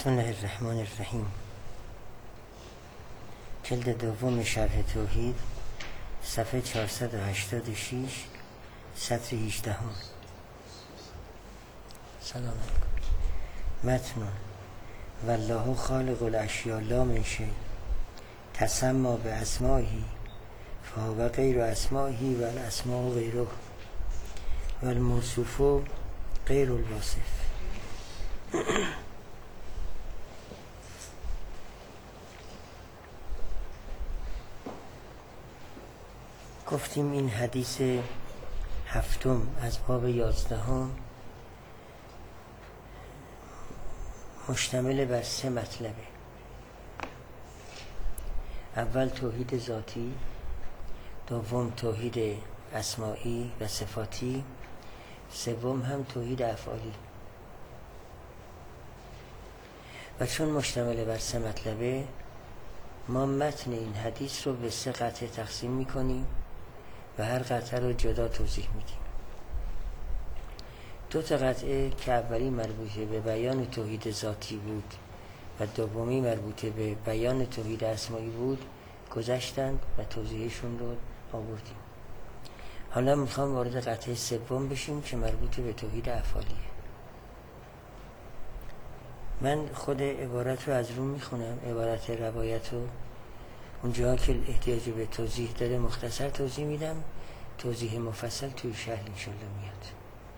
بسم الله الرحمن الرحیم. جلد دوم شرح توحید، صفحه 486، سطر 18. سلام علیکم. متن: والله خالق الاشیاء لا من شیء تسمى باسمائه فهو غیر اسمائه والاسماء غیره والموصوف غیر الواصف. گفتیم این حدیث هفتم از باب 11 مشتمل بر 3 مطلبه. اول توحید ذاتی، دوم توحید اسمائی و صفاتی، سوم هم توحید افعالی. و چون مشتمل بر 3 مطلبه، ما متن این حدیث رو به 3 قطعه تقسیم میکنیم و هر قطعه رو جدا توضیح میدیم. 2 قطعه که اولی مربوطه به بیان توحید ذاتی بود و دومی مربوطه به بیان توحید اسمائی بود گذشتند و توضیحشون رو آوردیم. حالا میخوام وارد قطعه سوم بشیم که مربوطه به توحید افعالیه. من خود عبارت رو از رو میخونم، عبارت روایت رو، اونجا که احتیاج به توضیح داره مختصر توضیح میدم، توضیح مفصل توی شرح انشالله میاد.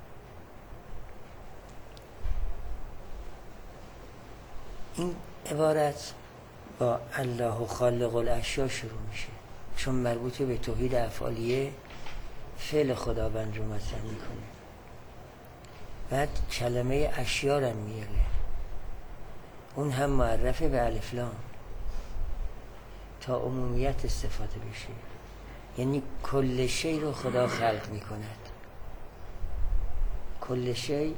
این عبارت با الله خالق الاشیاء شروع میشه، چون مربوط به توحید افعالیه، فعل خداوند رو مطرح میکنه. بعد کلمه اشیاء رو میاره، اون هم معرفه به الف لام تا عمومیت استفاده بشه، یعنی کل شی رو خدا خلق میکند. کل شی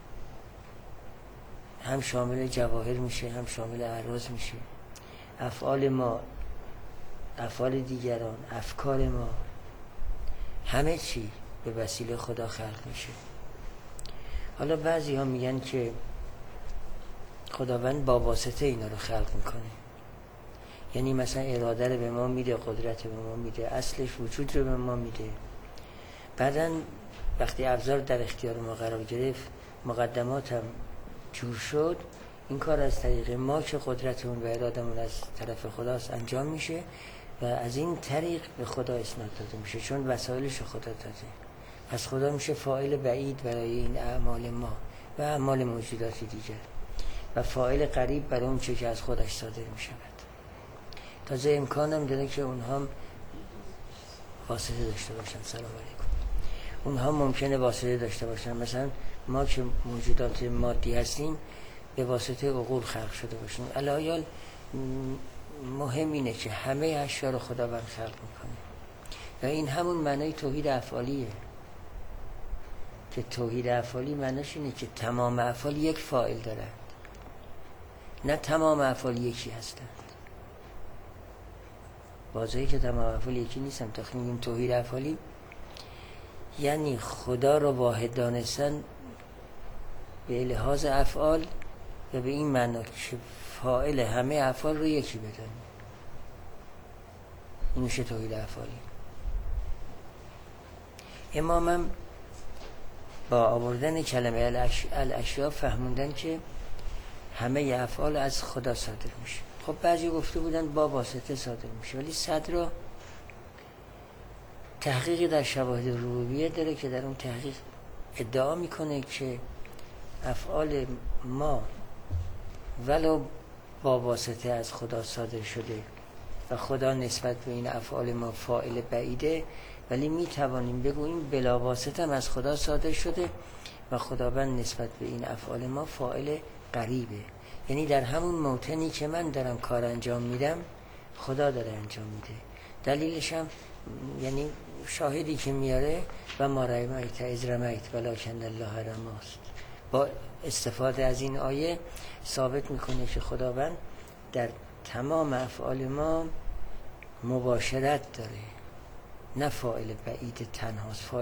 هم شامل جواهر میشه، هم شامل اعراض میشه. افعال ما، افعال دیگران، افکار ما، همه چی به وسیله خدا خلق میشه. حالا بعضی ها میگن که خداوند با واسطه اینا رو خلق میکنه، یعنی مثلا اراده رو به ما میده، قدرت به ما میده، اصلش وجود رو به ما میده. بعدن وقتی ابزار در اختیار ما قرار گرفت، مقدمات هم جور شد، این کار از طریق ما که قدرتمون و ارادمون از طرف خداست انجام میشه و از این طریق به خدا اسناد داده میشه، چون وسایلش خدا داده. پس خدا میشه فاعل بعید برای این اعمال ما و اعمال موجودات دیگر و فاعل قریب برای اون چه که از خودش صادر میشود. تازه امکانم داره که اونها واسطه داشته باشن. سلام علیکم. اونها ممکنه واسطه داشته باشن، مثلا ما که موجودات مادی هستیم به واسطه عقول خلق شده باشیم. الایال مهم اینه که همه اشیا رو خداوند خلق میکنه و این همون معنای توحید افعالیه، که توحید افعالی معناش اینه که تمام افعال یک فاعل دارند، نه تمام افعال یکی هستند. واضحه که تمام افعال یکی نیستن. تا میگیم توحید افعالی یعنی خدا رو واحد دانستن به لحاظ افعال و به این معنا که فاعل همه افعال رو یکی بدن. این میشه توحید افعالی. امامم با آوردن کلمه الاشیاء فهموندن که همه افعال از خدا صادر میشه. خب بعضی گفته بودن با واسطه صادر میشه، ولی صدر تحقیقی در شواهد ربوبیه داره که در اون تحقیق ادعا میکنه که افعال ما ولو با واسطه از خدا صادر شده و خدا نسبت به این افعال ما فاعل بعیده، ولی میتوانیم بگوییم بلا واسطه هم از خدا صادر شده و خداوند نسبت به این افعال ما فاعل قریبه. یعنی در همون موطنی که من دارم کار انجام میدم خدا داره انجام میده. دلیلش هم یعنی شاهدی که میاره و ما رمیت اذ رمیت ولکن الله رماست، با استفاده از این آیه ثابت میکنه که خداوند در تمام افعال ما مباشرت داره، نه فاعل بعید تنهاست. فاعل بعید هم هست اما مباشرت هم داره.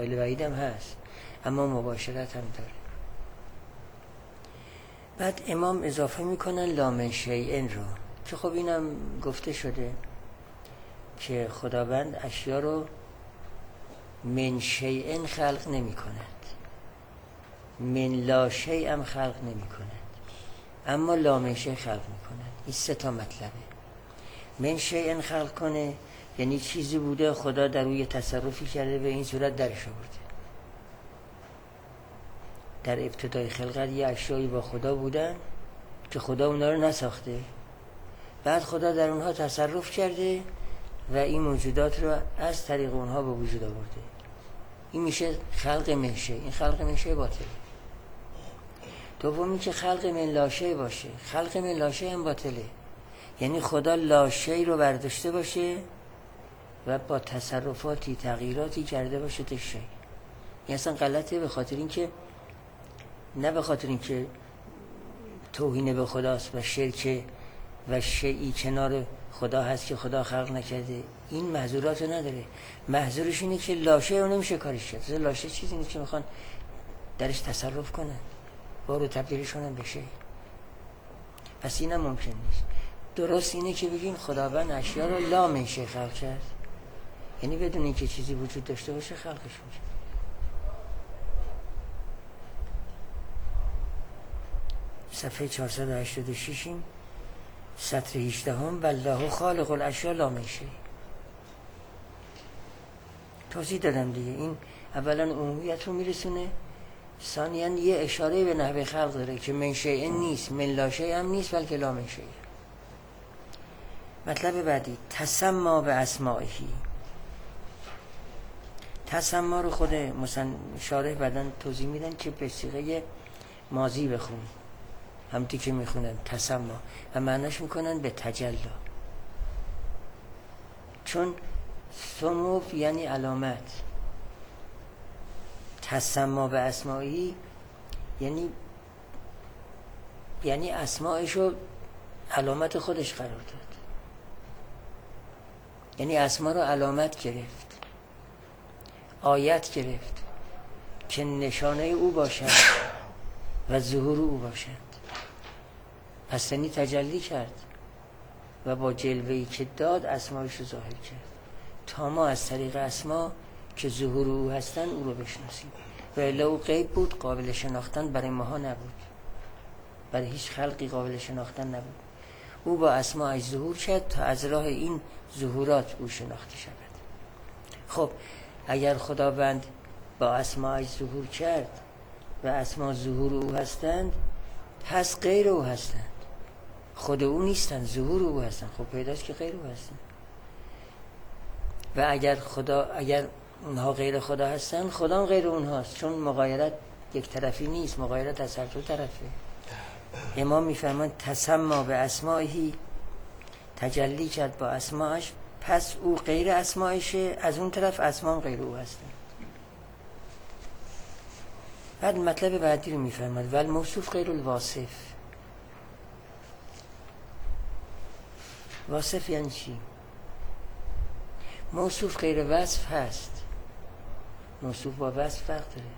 بعد امام اضافه میکنن لا من شیئن رو، که خب اینم گفته شده که خداوند اشیا رو من شیئن خلق نمی کند، من لا شیء هم خلق نمی کند، اما لا من شیء خلق می کند. این 3 تا مطلبه. من شیئن خلق کنه یعنی چیزی بوده خدا در روی تصرفی کرده به این صورت درش آورده. در ابتدای خلقت یه اشیایی با خدا بودن که خدا اونا رو نساخته، بعد خدا در اونها تصرف کرده و این موجودات رو از طریق اونها به وجود آورده. این میشه خلق منشه. این خلق منشه باطله. دومی که خلق من لاشه باشه. خلق من لاشه هم باطله، یعنی خدا لاشه رو برداشته باشه و با تصرفاتی تغییراتی کرده باشه تا شی. این اصلا غلطه، به خاطر اینکه نه به خاطر اینکه توهین به خداست و شرک و شیئی کنار خدا هست که خدا خلق نکرده، این محظورات رو نداره. محظورش اینه که لاشه رو نمیشه کارش کرد. لاشه چیزی نیست که میخوان درش تصرف کنن، بارو تبدیلش کنن بشه. پس اینم ممکن نیست. درست اینه که بگیم خداوند اشیا رو لا من شیء خلق کرد، یعنی بدون اینکه چیزی وجود داشته باشه خلقش میشه. صفحه 486 سطر 18 والله خالق الاشیاء لا من شیء. توضیح دادم دیگه. این اولا عمومیت رو میرسونه، ثانیاً یه اشاره به نحوه خلق داره که من شیء نیست، من لا شیء هم نیست، بلکه لا من شیء. مطلب بعدی تسما به اسمائه. تسما رو خود شارح بعدن توضیح میدن که به صیغه ماضی بخون، همونطوری که میخونن تسما، و معناش میکنن به تجلا، چون سمو یعنی علامت. تسما به اسمائی یعنی اسمایشو علامت خودش قرار داد، یعنی اسما رو علامت گرفت، آیت گرفت که نشانه او باشد و ظهور او باشد. پس یعنی تجلی کرد و با جلوه‌ای که داد اسمایش رو ظاهر کرد تا ما از طریق اسما که ظهور او هستن او رو بشناسیم. و الا او غیب بود، قابل شناختن برای ماها نبود، برای هیچ خلقی قابل شناختن نبود. او با اسمایش ظهور کرد تا از راه این ظهورات او شناخته شود. خب اگر خداوند با اسمایش ظهور کرد و اسما ظهور او هستند، پس غیر او هستند، خود او نیستند، ظهور او هستند. خب پیداست که غیر او هستند. و اگر اونها غیر خدا هستند، خدا هم غیر اونهاست، چون مغایرت یک طرفی نیست، مغایرت از هر دو طرفه. امام میفرمان تسما به اسمائه، تجلی کرد با اسماش، پس او غیر اسمایشه، از اون طرف اسما غیر او هستند. بعد مطلب بعدی رو میفرماد ول موصوف غیر الواصف. واصف یعنی چی؟ موصوف غیر وصف هست. موصوف با وصف فرق داره.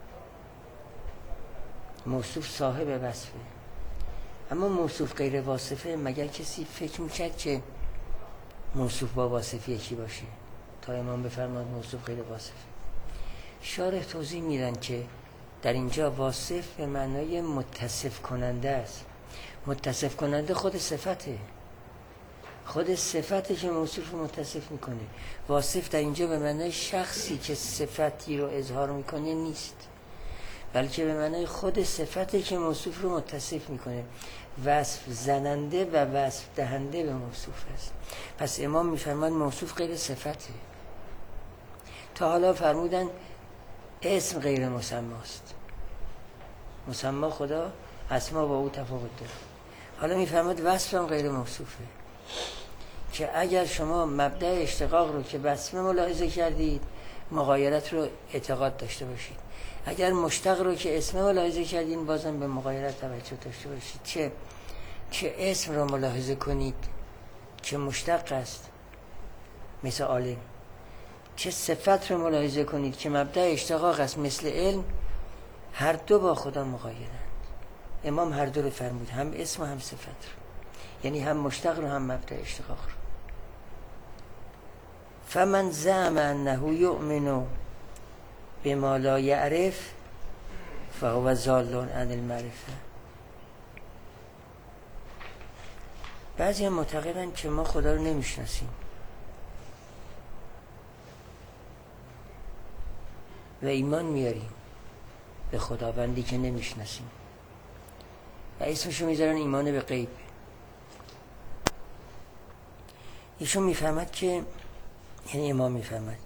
موصوف صاحب وصفه، اما موصوف غیر واصفه. مگر کسی فکر میکرد که موصوف با واصف یکی باشه تا امام بفرماد موصوف غیر واصفه؟ شارح توضیح میدن که در اینجا واصف به معنای متصف کننده است. متصف کننده خود صفته، خود صفته که موصوف رو متصف میکنه. واصف در اینجا به معنای شخصی که صفتی رو اظهار میکنه نیست، بلکه به معنای خود صفته که موصوف رو متصف میکنه. وصف زننده و وصف دهنده به موصوف است. پس امام میفرماد موصوف غیر صفته. تا حالا فرمودن اسم غیر مسماست، مسما خدا، اسما با او تفاوت داره. حالا میفرماد وصف هم غیر موصوفه، که اگر شما مبدأ اشتقاق رو که بسمه ملاحظه کردید، مغایرت رو اعتقاد داشته باشید. اگر مشتق رو که اسم ملاحظه کردین، بازم به مغایرت توجه داشته باشید. چه اسم رو ملاحظه کنید که مشتق است مثل عالم، چه صفت رو ملاحظه کنید که مبدأ اشتقاق است مثل علم، هر دو با خدا مغایرند. امام هر دو رو فرمود، هم اسم و هم صفت رو، یعنی هم مشتق رو هم مبدأ اشتقاق رو. فمن زعم انه یؤمن بما لا یعرف فهو ضال عن المعرفه. بعضی هم معتقدن که ما خدا رو نمیشناسیم و ایمان میاریم به خداوندی که نمیشناسیم و اسمشو میذارن ایمان به غیب. ایشون میفهمد که، یعنی امام میفهمد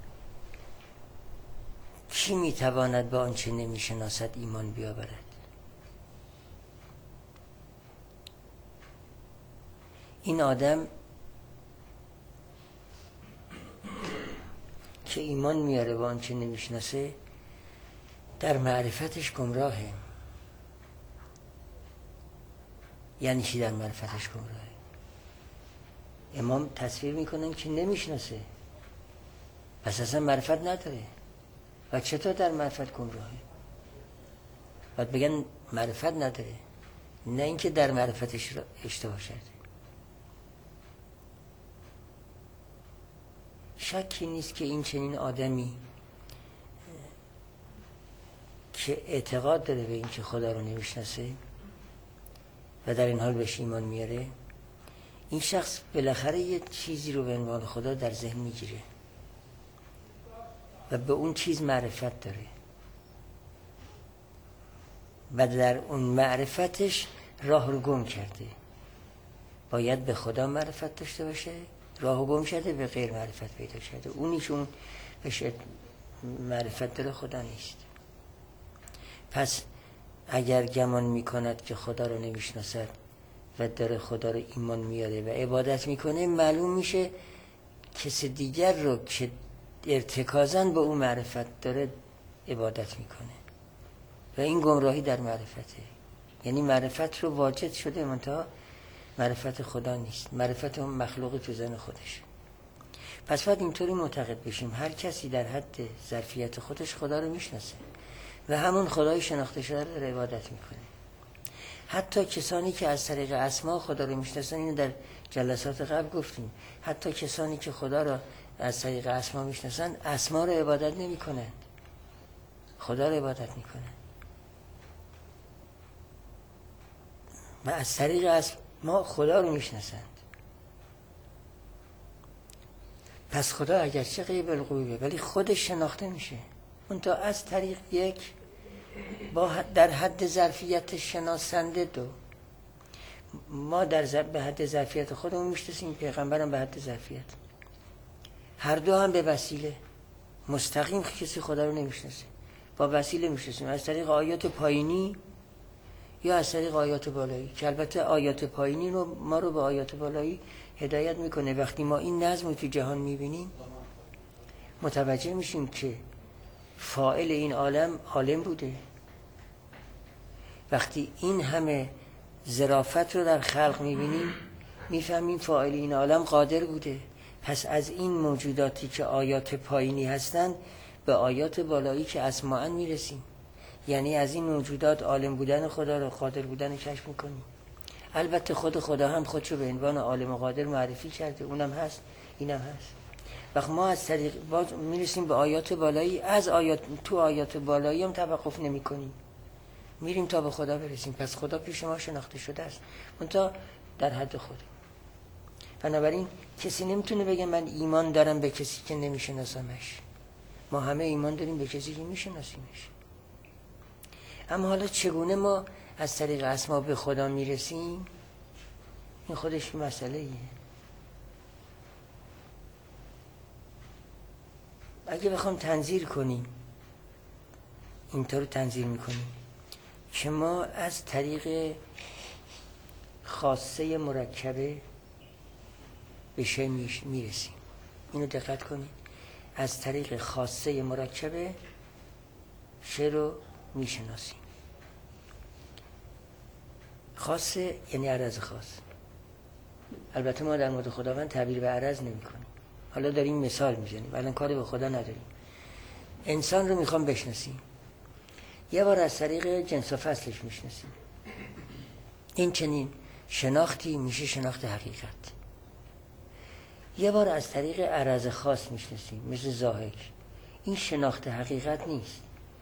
کی میتواند به آنچه نمیشناسد ایمان بیاورد؟ این آدم که ایمان میاره به آنچه نمیشناسه در معرفتش گمراهه. یعنی چی در معرفتش گمراهه؟ امام تصویر میکنن که نمیشناسه، پس اصلا معرفت نداره و چطور در معرفت گمراهه؟ باید بگن معرفت نداره، نه اینکه در معرفتش اشتباه شده. شکی نیست که این چنین آدمی که اعتقاد داره به این که خدا رو نمیشناسه و در این حال بهش ایمان میاره، این شخص بالاخره یه چیزی رو به عنوان خدا در ذهن میگیره و به اون چیز معرفت داره و در اون معرفتش راه رو گم کرده. باید به خدا معرفت داشته باشه، راه رو گم شده، به غیر معرفت پیدا شده. اونیشون بهش معرفت داره، خدا نیست. پس اگر گمان میکند که خدا رو نمیشناسد و داره خدا رو ایمان میاره و عبادت میکنه، معلوم میشه کسی دیگر رو که ارتکازاً به اون معرفت داره عبادت میکنه و این گمراهی در معرفته. یعنی معرفت رو واجد شده، منتها معرفت خدا نیست، معرفت اون مخلوق تو ذهن خودش. پس باید اینطوری معتقد بشیم هر کسی در حد ظرفیت خودش خدا رو میشناسه و همون خدای شناخته شده رو عبادت میکنه. حتی کسانی که از طریق اسما خدا رو میشناسن، اینو در جلسات قبل گفتیم، حتی کسانی که خدا رو از طریق اسما میشناسن اسما رو عبادت نمیکنند، خدا رو عبادت میکنند و از طریق اسما خدا رو میشناسند. پس خدا اگرچه غیب الغیبه ولی خودش شناخته میشه، اون تا از طریق یک با در حد ظرفیت شناسنده دو. ما به حد ظرفیت خودمون میشناسیم، پیغمبرم به حد ظرفیت. هر دو هم به وسیله. مستقیم کسی خدا رو نمیشناسه، با وسیله میشناسیم، از طریق آیات پایینی یا از طریق آیات بالایی، که البته آیات پایینی رو ما رو به آیات بالایی هدایت میکنه. وقتی ما این نظم رو تو جهان میبینیم متوجه میشیم که فاعل این عالم بوده. وقتی این همه ظرافت رو در خلق میبینیم میفهمیم فاعل این عالم قادر بوده. پس از این موجوداتی که آیات پایینی هستند به آیات بالایی که اسماعاً میرسیم. یعنی از این موجودات عالم بودن خدا رو، قادر بودن کشف میکنیم. البته خود خدا هم خودشو به عنوان عالم و قادر معرفی کرده، اونم هست، اینم هست. وقت ما از طریق باز میرسیم به آیات بالایی، از آیات بالایی هم توقف نمی کنیم، میریم تا به خدا برسیم. پس خدا پیش ما شناخته شده است، منتها در حد خود. بنابراین کسی نمیتونه بگه من ایمان دارم به کسی که نمیشناسمش. ما همه ایمان داریم به کسی که میشناسیمش. اما حالا چگونه ما از طریق اسما به خدا میرسیم؟ این خودش مسئله ایه. اگه بخوام تنظیر کنیم، اینطور تنظیر میکنیم که ما از طریق خاصه مرکبه به شی میرسیم. اینو دقت کنید، از طریق خاصه مرکبه شی رو میشناسیم. خاصه یعنی عرض خاص. البته ما در مورد خداوند تعبیر به عرض نمی کنیم. حالا داریم مثال میزنیم، الان کاری به خدا نداریم. انسان رو میخوام بشناسیم، یه بار از طریق جنس و فصلش میشناسیم. این چنین شناختی میشه شناخت حقیقت. یه بار از طریق عرض خاص میشناسیم مثل ضاحک، این شناخت حقیقت نیست،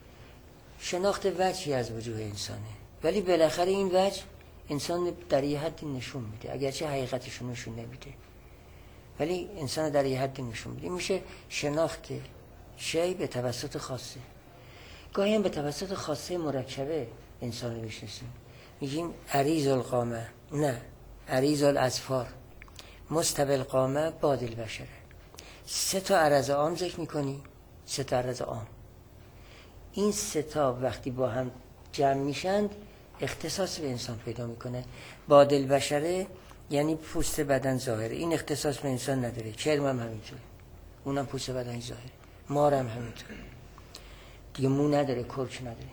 شناخت وجهی از وجوه انسانه، ولی بالاخره این وجه انسان در یه حدی نشون میده، اگرچه حقیقتشو نشون نمیده ولی انسان در یه حدی نشون میده. میشه شناخت شی به توسط خاصه. گاهی هم به توسط خاصه مرکبه انسان رو میشناسیم، میگیم عریض القامه، نه عریض الاظفار، مستوی القامه، باد البشره. 3 تا عرض عام ذکر میکنی، 3 تا عرض عام. این 3 تا وقتی با هم جمع میشند اختصاص به انسان پیدا میکنه. باد البشره یعنی پوست بدن ظاهره، این اختصاص به انسان نداره. کرم هم همینطوره، اونم پوست بدن ظاهره. مار هم همینطوره، دیگه مو نداره، کرک نداره.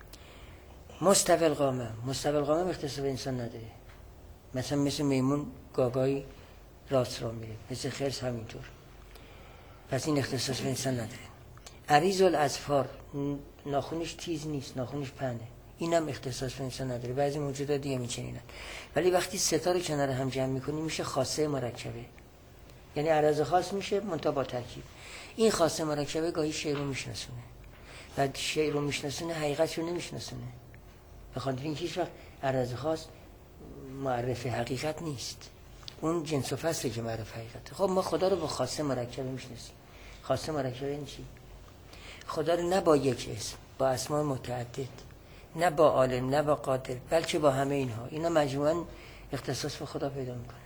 مستوی القامه، مستوی القامه اختصاص به انسان نداره، مثلا مثل میمون گاگایی راست را میره، مثل خرس همینطور، پس این اختصاص به انسان نداره. عریض الاظفار، ناخونش تیز نیست، ناخونش پهنه، اینم اختصاص به انسان نداره. بعضی موجودات دیگه میچنینن. ولی وقتی 3 تا رو کنار هم جمع میکنی میشه خاصه مرکبه، یعنی عرض خاص میشه منتها با ترکیب. این خاصه مرکبه گاهی شی رو میشناسونه و شی رو میشناسونه حقیقت رو نمیشناسونه. بخاطر این هیچ وقت عرض خاص معرف حقیقت نیست، اون جنس و فصلی که معرف حقیقته. خب ما خدا رو با خاصه مرکبه میشناسیم. خاصه مرکبه این چی؟ خدا رو نه با یک اسم، با اسماء متعدد، نه با عالم، نه با قادر، بلکه با همه اینها. اینا مجموعاً اختصاص به خدا پیدا میکنه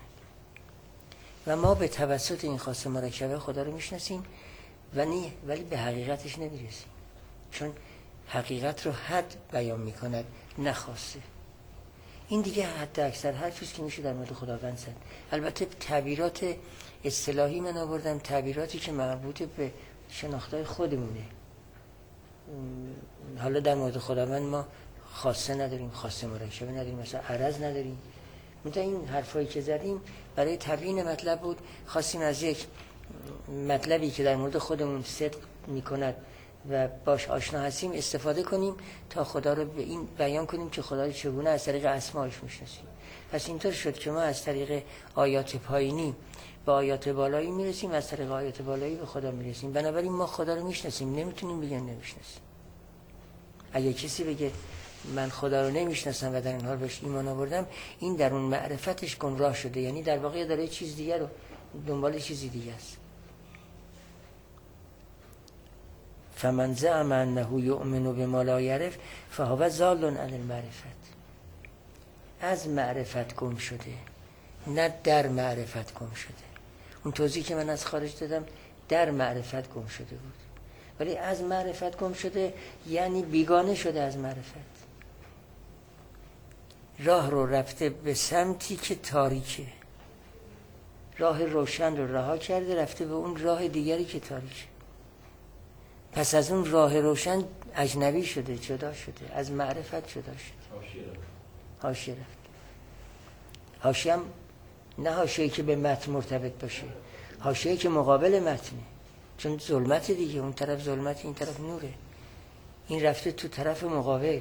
و ما به توسط این خاصه مرکبه خدا رو میشناسیم ولی به حقیقتش نمیرسیم، چون حقیقت رو حد بیان میکند نه خاصه. این دیگه حد اکثر حرفیست که میشه در مورد خداوند زد. البته تعبیرات اصطلاحی من آوردم، تعبیراتی که مربوط به شناختهای خودمونه. حالا در مورد خداوند ما خاصه نداریم، خاصه مرکبه نداریم، مثلا عرض نداریم. مثلا این حرفایی که زدیم برای تبیین مطلب بود، خواستیم از یک مطلبی که در مورد خودمون صدق میکند و باش آشنا هستیم استفاده کنیم تا خدا رو به این بیان کنیم که خدا رو چگونه از طریق اسمایش میشناسیم. پس اینطور شد که ما از طریق آیات پایینی به آیات بالایی میرسیم، از طریق آیات بالایی به خدا میرسیم. بنابراین ما خدا رو میشناسیم، نمیتونیم بگیم نمیشناسیم. اگه کسی بگه من خدا رو نمیشناسم و در این حال بهش ایمان آوردم، این در اون معرفتش گمراه شده، یعنی در واقع داره چیز دیگه رو دنبال چیزی دیگه است. فمن زعم انه یؤمن بما لا یعرف فهو ضال عن المعرفت. از معرفت گم شده، نه در معرفت گم شده. اون توضیحی که من از خارج دادم در معرفت گم شده بود، ولی از معرفت گم شده یعنی بیگانه شده از معرفت. راه رو رفته به سمتی که تاریکه، راه روشن رو رها کرده رفته به اون راه دیگری که تاریکه. پس از اون راه روشن اجنبی شده، جدا شده، از معرفت جدا شده، حاشیه رفت. حاشیه هم نه حاشیه‌ای که به متن مرتبط باشه، حاشیه‌ای که مقابل متنه، چون ظلمت دیگه، اون طرف ظلمت این طرف نوره، این رفته تو طرف مقابل.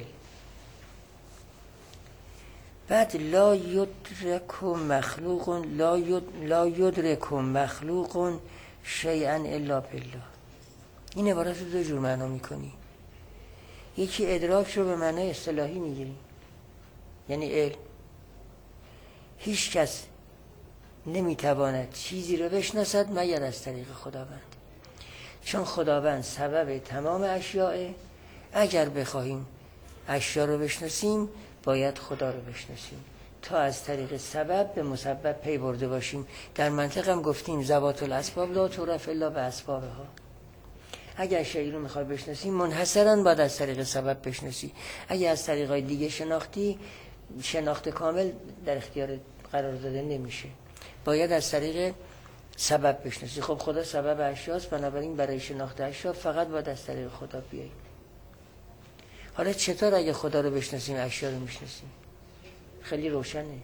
بعد لا یدرک مخلوق لا یدرک مخلوق شیئا الا بالله. این عبارت رو 2 جور معنا میکنی. یکی ادراک رو به معنای اصطلاحی میگیری، یعنی علم. هیچ کس نمیتواند چیزی رو بشناسد مگر از طریق خداوند، چون خداوند سبب تمام اشیاء. اگر بخواهیم اشیا رو بشناسیم باید خدا رو بشناسیم تا از طریق سبب به مسبب پی برده باشیم. در منطق هم گفتیم ذوات الاسباب لا تعرف الا باسبابها. اگر شیء رو میخوای بشناسی منحصراً باید از طریق سبب بشناسی. اگر از طریقای دیگه شناختی، شناخت کامل در اختیار قرار داده نمیشه، باید از طریق سبب بشناسی. خب خدا سبب اشیاست، بنابراین برای شناخت اشیا فقط باید از طریق خدا بیاییم. حالا چطور اگه خدا رو بشناسیم اشیا رو میشناسیم؟ خیلی روشنه.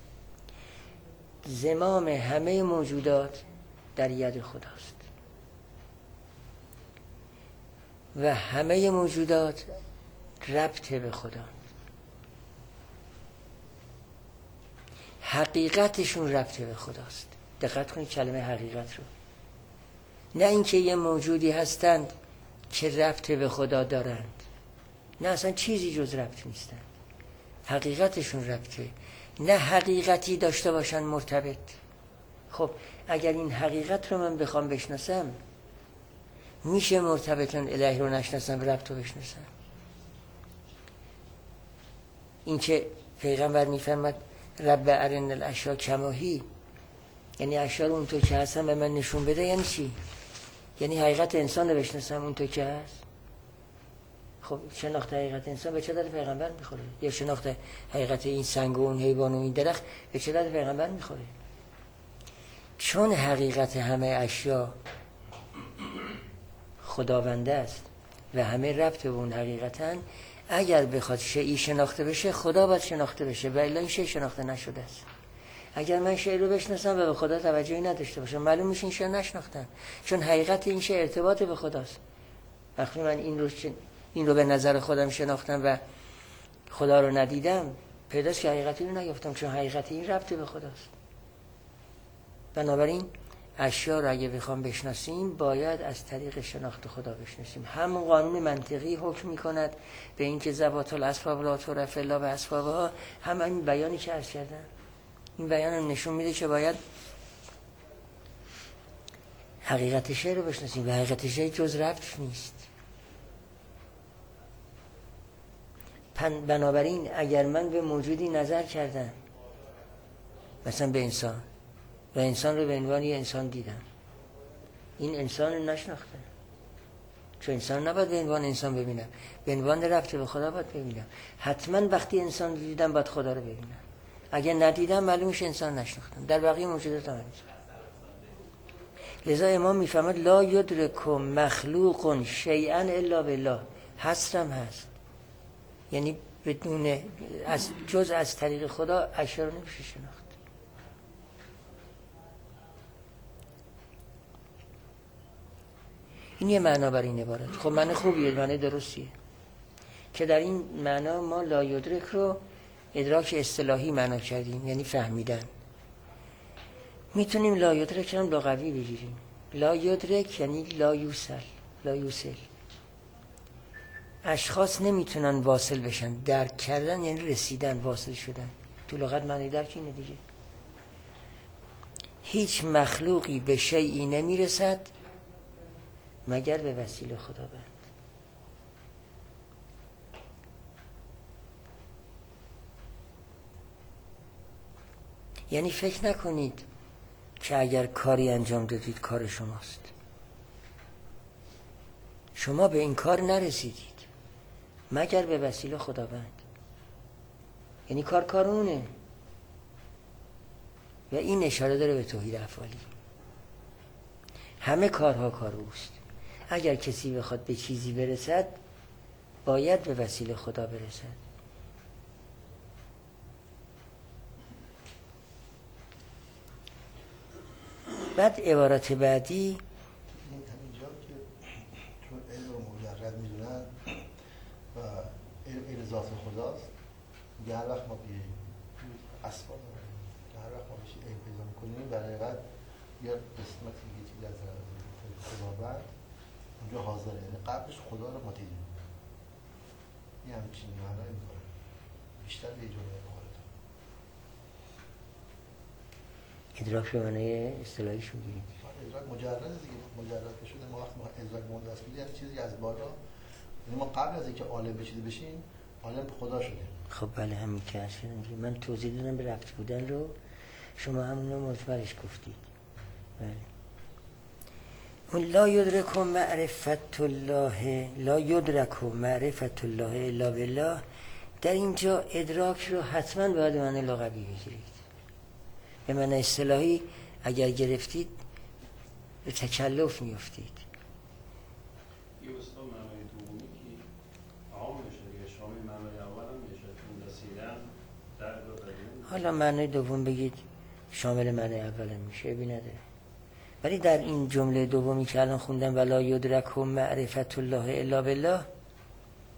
زمام همه موجودات در ید خداست و همه موجودات ربط به خدا. حقیقتشون ربط به خداست. دقت کنید کلمه حقیقت رو، نه اینکه یه موجودی هستند که ربط به خدا دارند، نه اصلا چیزی جز ربط نیستند. حقیقتشون ربطه، نه حقیقتی داشته باشن مرتبط. خب اگر این حقیقت رو من بخوام بشناسم، میشه مرتبطون الهی رو نشناسم ربط رو بشناسم؟ این که پیغمبر میفرماد رب ارن الاشیاء کما هی، یعنی اشیاء رو اونطور که هستن به من نشون بده. یعنی چی؟ یعنی حقیقت انسان رو بشناسم اونطور که هست. خب شناخت حقیقت انسان به چه درد پیغمبر میخوره؟ یا شناخت حقیقت این سنگ و اون حیوان و این درخت به چه درد پیغمبر میخوره؟ چون حقیقت همه اشیاء خداونده است و همه ربط به اون حقیقتن، اگر بخواد شیئی شناخته بشه خدا باید شناخته بشه، و الا این شیء شناخته نشده است. اگر من شیء رو بشناسم و به خدا توجهی نداشته باشم، معلوم میشه این شیء نشناختم، چون حقیقت این شیء ارتباط به خداست. وقتی من این رو به نظر خودم شناختم و خدا رو ندیدم، پیداست که حقیقتی رو نیافتم، چون حقیقت این ربط به خداست. بنابراین اشیاء رو اگه بخوام بشناسیم باید از طریق شناخت خدا بشناسیم. همون قانون منطقی حکم میکند به این که ذوات الاسباب لا تعرف الا باسبابها. هم این بیانی که عرض کردم، این بیان هم نشون میده که باید حقیقت شیء رو بشناسیم و حقیقت شیء جز ربط نیست. بنابراین اگر من به موجودی نظر کردم، مثلا به انسان، و انسان رو به عنوان یه انسان دیدم، این انسان رو نشناختم، چون انسان نباید به عنوان انسان ببینم، به عنوان ربط به خدا باید ببینم. حتما وقتی انسان دیدم باید خدا رو ببینم. اگه ندیدم معلوم میشه انسان نشناختم. در بقیه موجودات هم همینطور. لذا امام میفهمد لا یدرک مخلوق شیئا الا بالله. حصرم هست، یعنی بدون جز از طریق خدا اشیاء رو نمیشه شناخت. این یه معنا بر این عبارت. خب معنی خوبیه، معنی درستیه که در این معنا ما لا یدرک رو ادراک اصطلاحی معنا کردیم، یعنی فهمیدن. میتونیم لا یدرک هم لغوی بگیریم. لا یدرک یعنی لا یوصل، لا یوصل. اشخاص نمیتونن واصل بشن. درک کردن یعنی رسیدن، واصل شدن. تو لغت معنی درک اینه دیگه. هیچ مخلوقی به شیئی نمیرسد مگر به وسیله خداوند. یعنی فکر نکنید که اگر کاری انجام دادید کار شماست. شما به این کار نرسیدید مگر به وسیله خداوند. یعنی کار اونه و این اشاره داره به توحید افعالی. همه کارها کار اوست. اگر کسی بخواد به چیزی برسد باید به وسیله خدا برسد. بعد عبارت بعدی اینجا که چون علم رو مجرد میدونن و علم ذات خداست، میگه هر وقت ما بیاییم اسباب هر وقت ما بشید علم پیدا میکنیم در حقیقت یا قسمت یه چیز از خداوند اونجا حاضره، یعنی قبلش خدا رو ما دیدیم. یه همچین معنی میکنه بیشتر به جمعه مخالطه ادراک به معنی اصطلاحی شدید. ادراک مجرد دیگه، مجرد که شده ما وقت ما ادراک مونده است یعنی چیزی از بالا، یعنی ما قبل از اینکه عالم بشیم عالم به خدا شدیم. خب بله همین که هست. من توضیح دادم به ربط بودن رو، شما همون رو مجملش گفتید. بله. اون لا یدرک معرفت الله، لا یدرک معرفت الله الا بالله، در اینجا ادراک رو حتما باید معنی لغوی بگیرید. به معنی اصطلاحی اگر گرفتید به تکلف میافتید. یه اصطلاح معنی دومی که عام میشه دیگه، شامل معنی اول هم میشه، چون رسیدن در رو حالا معنی دوم بگید شامل معنی اول میشه، بی نداره. ولی در این جمله دومی که الان خوندم ولا یدرک معرفت الله الا بالله،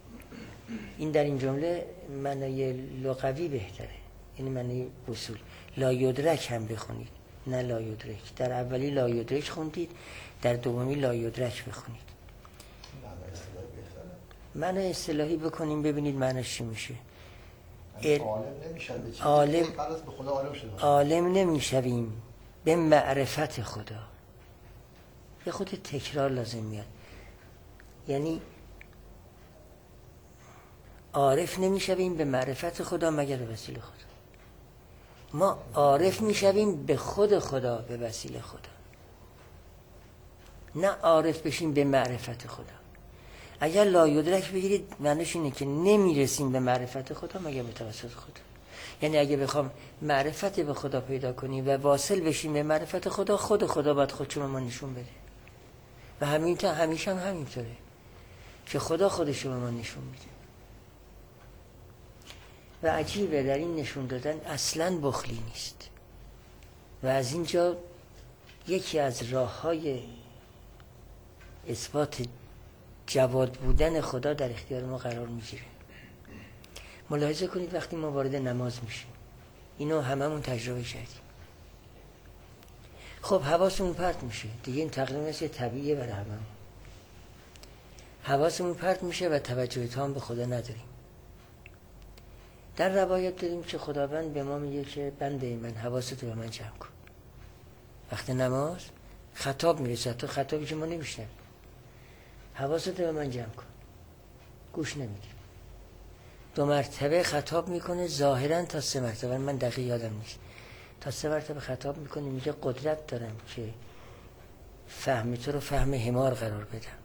این در این جمله معنی لغوی بهتره، یعنی معنی اصول. لایدرک هم بخونید، نه لایدرک. در اولی لایدرک خوندید، در دومی لایدرک بخونید. معنی اصطلاحی بکنیم ببینید معنیش چی میشه. عالم نمیشویم به معرفت خدا. یه خود تکرار لازم میاد. یعنی عارف نمیشویم به معرفت خدا مگر به وسیله خدا. ما عارف میشویم به خود خدا به وسیله خدا، نه عارف بشیم به معرفت خدا. اگر لایدرک بگیرید معنیش اینه که نمیرسیم به معرفت خدا مگر به توسط خدا. یعنی اگه بخوام معرفت به خدا پیدا کنیم و واصل بشیم به معرفت خدا، خود خدا باید خودشو به ما نشون بده. و همیشه هم همینطوره که خدا خودشو به ما نشون میده. و عجیبه در این نشون دادن اصلاً بخلی نیست. و از اینجا یکی از راه‌های اثبات جواد بودن خدا در اختیار ما قرار میگیره. ملاحظه کنید وقتی ما وارد نماز میشیم، اینو هممون تجربه کردیم. خب حواسمون پرت میشه دیگه، این تقریبا مثل طبیعیه برای هممون. حواسمون پرت میشه و توجه تام به خدا نداریم. در روایت داریم که خداوند به ما میگه که بنده من حواستو به من جمع کن. وقت نماز خطاب میرسه، تو خطابی که ما نمیشنویم. حواستو به من جمع کن. گوش نمیدیم. 2 مرتبه خطاب میکنه، ظاهرا تا 3 مرتبه، من دقیق یادم نیست، تا 3 مرتبه خطاب میکنه، میگه قدرت دارم که فهم تو رو فهم حمار قرار بدم.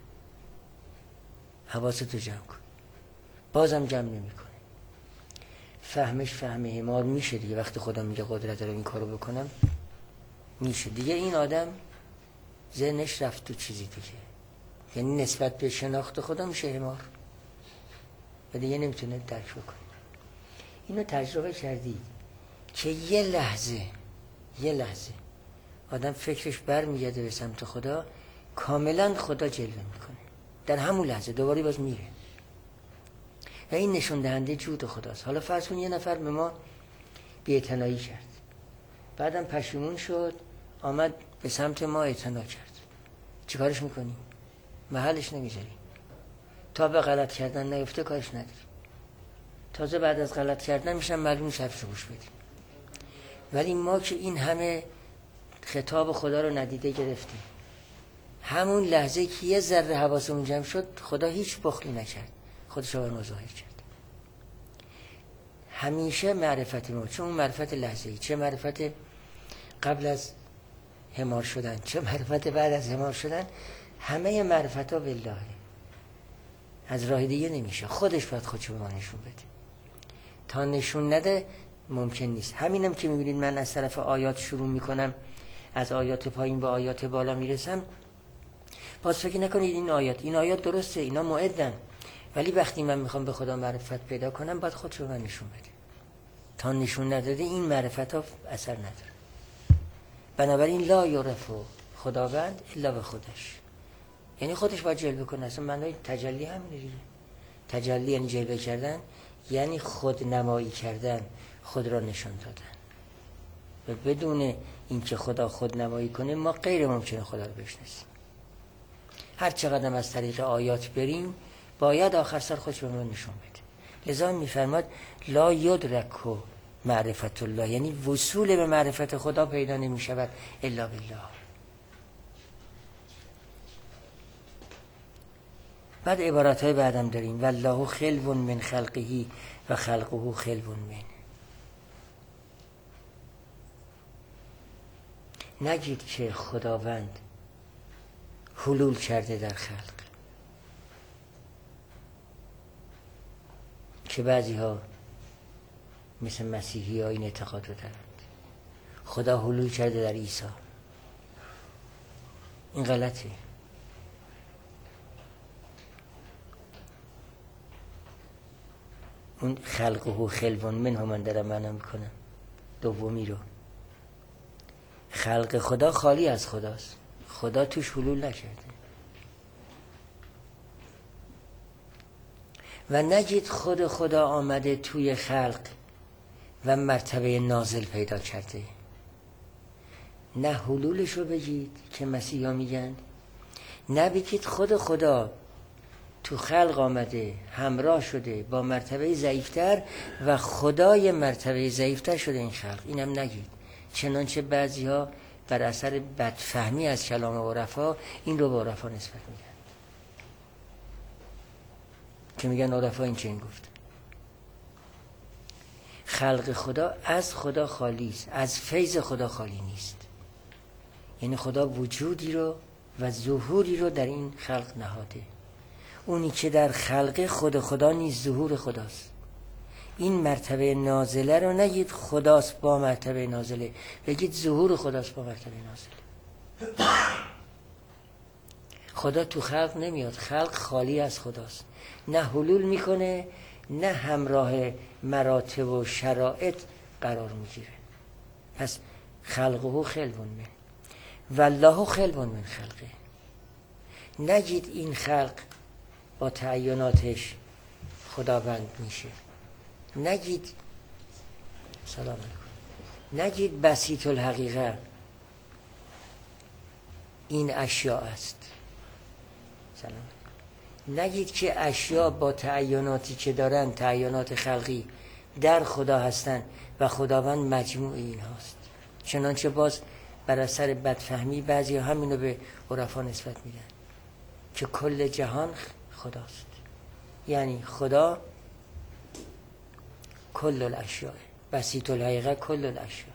حواستو جمع کن. بازم جمع نمیکنه. فهمش فهم حمار میشه دیگه. وقتی خدا میگه قدرت دارم این کارو بکنم میشه دیگه. این آدم ذهنش رفت تو چیزی دیگه، یعنی نسبت به شناخت خدا میشه حمار و دیگه نمیتونه درک بکنه. اینو تجربه کردید که یه لحظه آدم فکرش برمیگرده به سمت خدا، کاملا خدا جلوه میکنه در همون لحظه، دوباره باز میره. و این نشون دهنده جود خداست. حالا فرض کن یه نفر به ما بی‌اعتنایی کرد، بعدم پشیمون شد، آمد به سمت ما اعتنا کرد. چیکارش میکنیم؟ محلش نمیذاریم. تا به غلط کردن نیفته کارش نداریم. تازه بعد از غلط کردن میشن معلوم حرفش گوش بدیم. ولی ما که این همه خطاب خدا رو ندیده گرفتیم، همون لحظه که یه ذره حواسمون جمع شد، خدا هیچ بخلی نکرد، خودش رو بر ما ظاهر کرد. همیشه معرفت ما، چون معرفت لحظه‌ای، چه معرفت قبل از حمار شدن چه معرفت بعد از حمار شدن، همه معرفت ها بالله، از راه دیگه نمیشه. خودش باید خودشو به ما نشون بده. تا نشون نده ممکن نیست. همینم که میبینید من از طرف آیات شروع میکنم، از آیات پایین به آیات بالا میرسم، باز فکر نکنید این آیات درسته، اینا معدن، ولی وقتی من میخوام به خدا معرفت پیدا کنم باید خودشو به من نشون بده. تا نشون نداده این معرفت ها اثر نداره. بنابراین لا یعرف خداوند الا به خودش، یعنی خودش باید جلوه کنه. اصلا معنای تجلی همینه دیگه. تجلی یعنی جلوه کردن، یعنی خود نمایی کردن، خود را نشان دادن. و بدون اینکه خدا خود نمایی کنه ما غیر ممکنه خدا رو بشناسیم. هر چقدر از طریق آیات بریم باید آخر سر خودش به ما نشون بده. لذا میفرماد لا یدرک معرفت الله، یعنی وصول به معرفت خدا پیدا نمی شود الا بالله. بعد عبارتهای بعدم داریم والله خلو من خلقه و خلقه خلو من. نگید که خداوند حلول کرده در خلق، که بعضی ها مثل مسیحی ها این اعتقاد رو دارند خدا حلول کرده در عیسی. این غلطه. اون خلقه و خلوان من من دارم معنا میکنم دومی رو. خلق خدا خالی از خداست، خدا توش حلول نکرده. و نگید خود خدا آمده توی خلق و مرتبه نازل پیدا کرده. نه حلولش رو بگید که مسیحا میگن، نه بگید خود خدا تو خلق آمده همراه شده با مرتبه ضعیفتر و خدای مرتبه ضعیفتر شده این خلق. اینم نگید، چنانچه بعضی ها بر اثر بدفهمی از کلام عرفا این رو به عرفا نسبت میدن که میگن عرفا این چنین گفت. خلق خدا از خدا خالی است، از فیض خدا خالی نیست. یعنی خدا وجودی رو و ظهوری رو در این خلق نهاده. اونی که در خلق خود خدا نیست، ظهور خداست. این مرتبه نازله رو نگید خداست با مرتبه نازله، بگید ظهور خداست با مرتبه نازله. خدا تو خلق نمیاد، خلق خالی از خداست، نه حلول میکنه نه همراه مراتب و شرایط قرار میگیره. پس خلقه خلقون من والله خلقون من خلقه. نگید این خلق با تعیناتش خداوند میشه، نگید سلام علیکم، نگید بسیط الحقیقه این اشیاء است، سلام، نگید که اشیاء با تعیناتی که دارن، تعینات خلقی در خدا هستن و خداوند مجموع این هاست. چنانچه باز بر اثر بدفهمی بعضی همینو به عرفا نسبت میدن که کل جهان خداست. یعنی خدا کل الاشیاء، بسیط الحقیقه کل الاشیاء،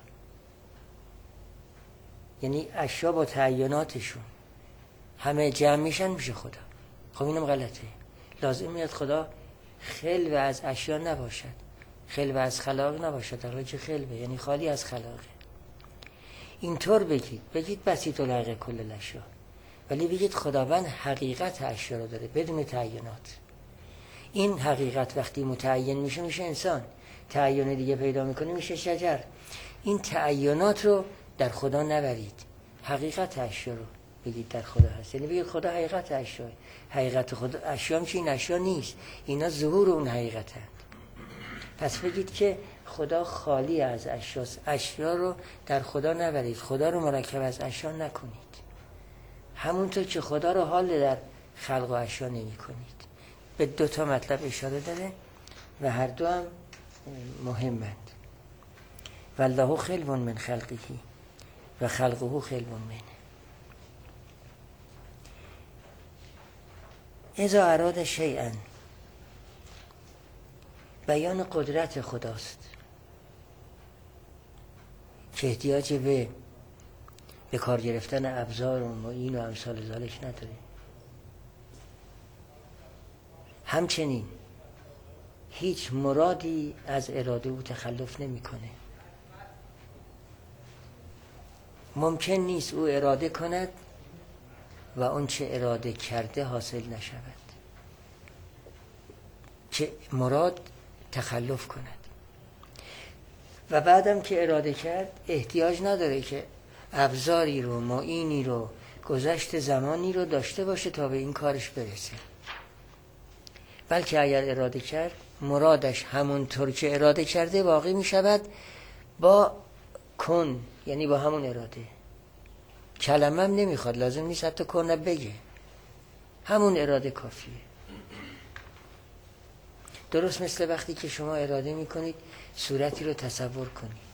یعنی اشیاء با تعیناتشون همه جمع میشن میشه خدا. خب اینم غلطه. لازم میاد خدا خلو از اشیاء نباشد، خلو از خلاق نباشد، در حالی که خلوه یعنی خالی از خلاقه. اینطور بگید بسیط الحقیقه کل الاشیاء، ولی بگید خداوند حقیقت اشیاء رو داره بدون تعینات. این حقیقت وقتی متعین میشه میشه انسان، تعین دیگه پیدا میکنه میشه شجر. این تعینات رو در خدا نبرید، حقیقت اشیاء رو بگید در خدا هست. یعنی بگید خدا حقیقت اشیاء، حقیقت خدا اشیاء میشه، این اشیاء نیست، اینا ظهور اون حقیقتند. پس بگید که خدا خالی از اشیاست، اشیاء رو در خدا نبرید، خدا رو مرکب از اشیاء نکنید، همونطور که خدا رو حال در خلق و اشیاء نمی کنید. به دو تا مطلب اشاره داره و هر دو هم مهمند. والله خلق من خلقه و خلقه خلق منه. اذا اراد شیئا، بیان قدرت خداست که احتیاج به کار گرفتن ابزار و معین و امثال ذالک نداره. همچنین هیچ مرادی از اراده او تخلف نمیکنه. ممکن نیست او اراده کند و اون چه اراده کرده حاصل نشود، که مراد تخلف کند. و بعدم که اراده کرد احتیاج نداره که ابزاری رو، معینی رو، گذشت زمانی رو داشته باشه تا به این کارش برسه، بلکه اگر اراده کرد مرادش همونطور که اراده کرده واقع می شود با کن، یعنی با همون اراده. کلمه هم نمیخواد، لازم نیست حتی کن بگه، همون اراده کافیه. درست مثل وقتی که شما اراده میکنید صورتی رو تصور کنید،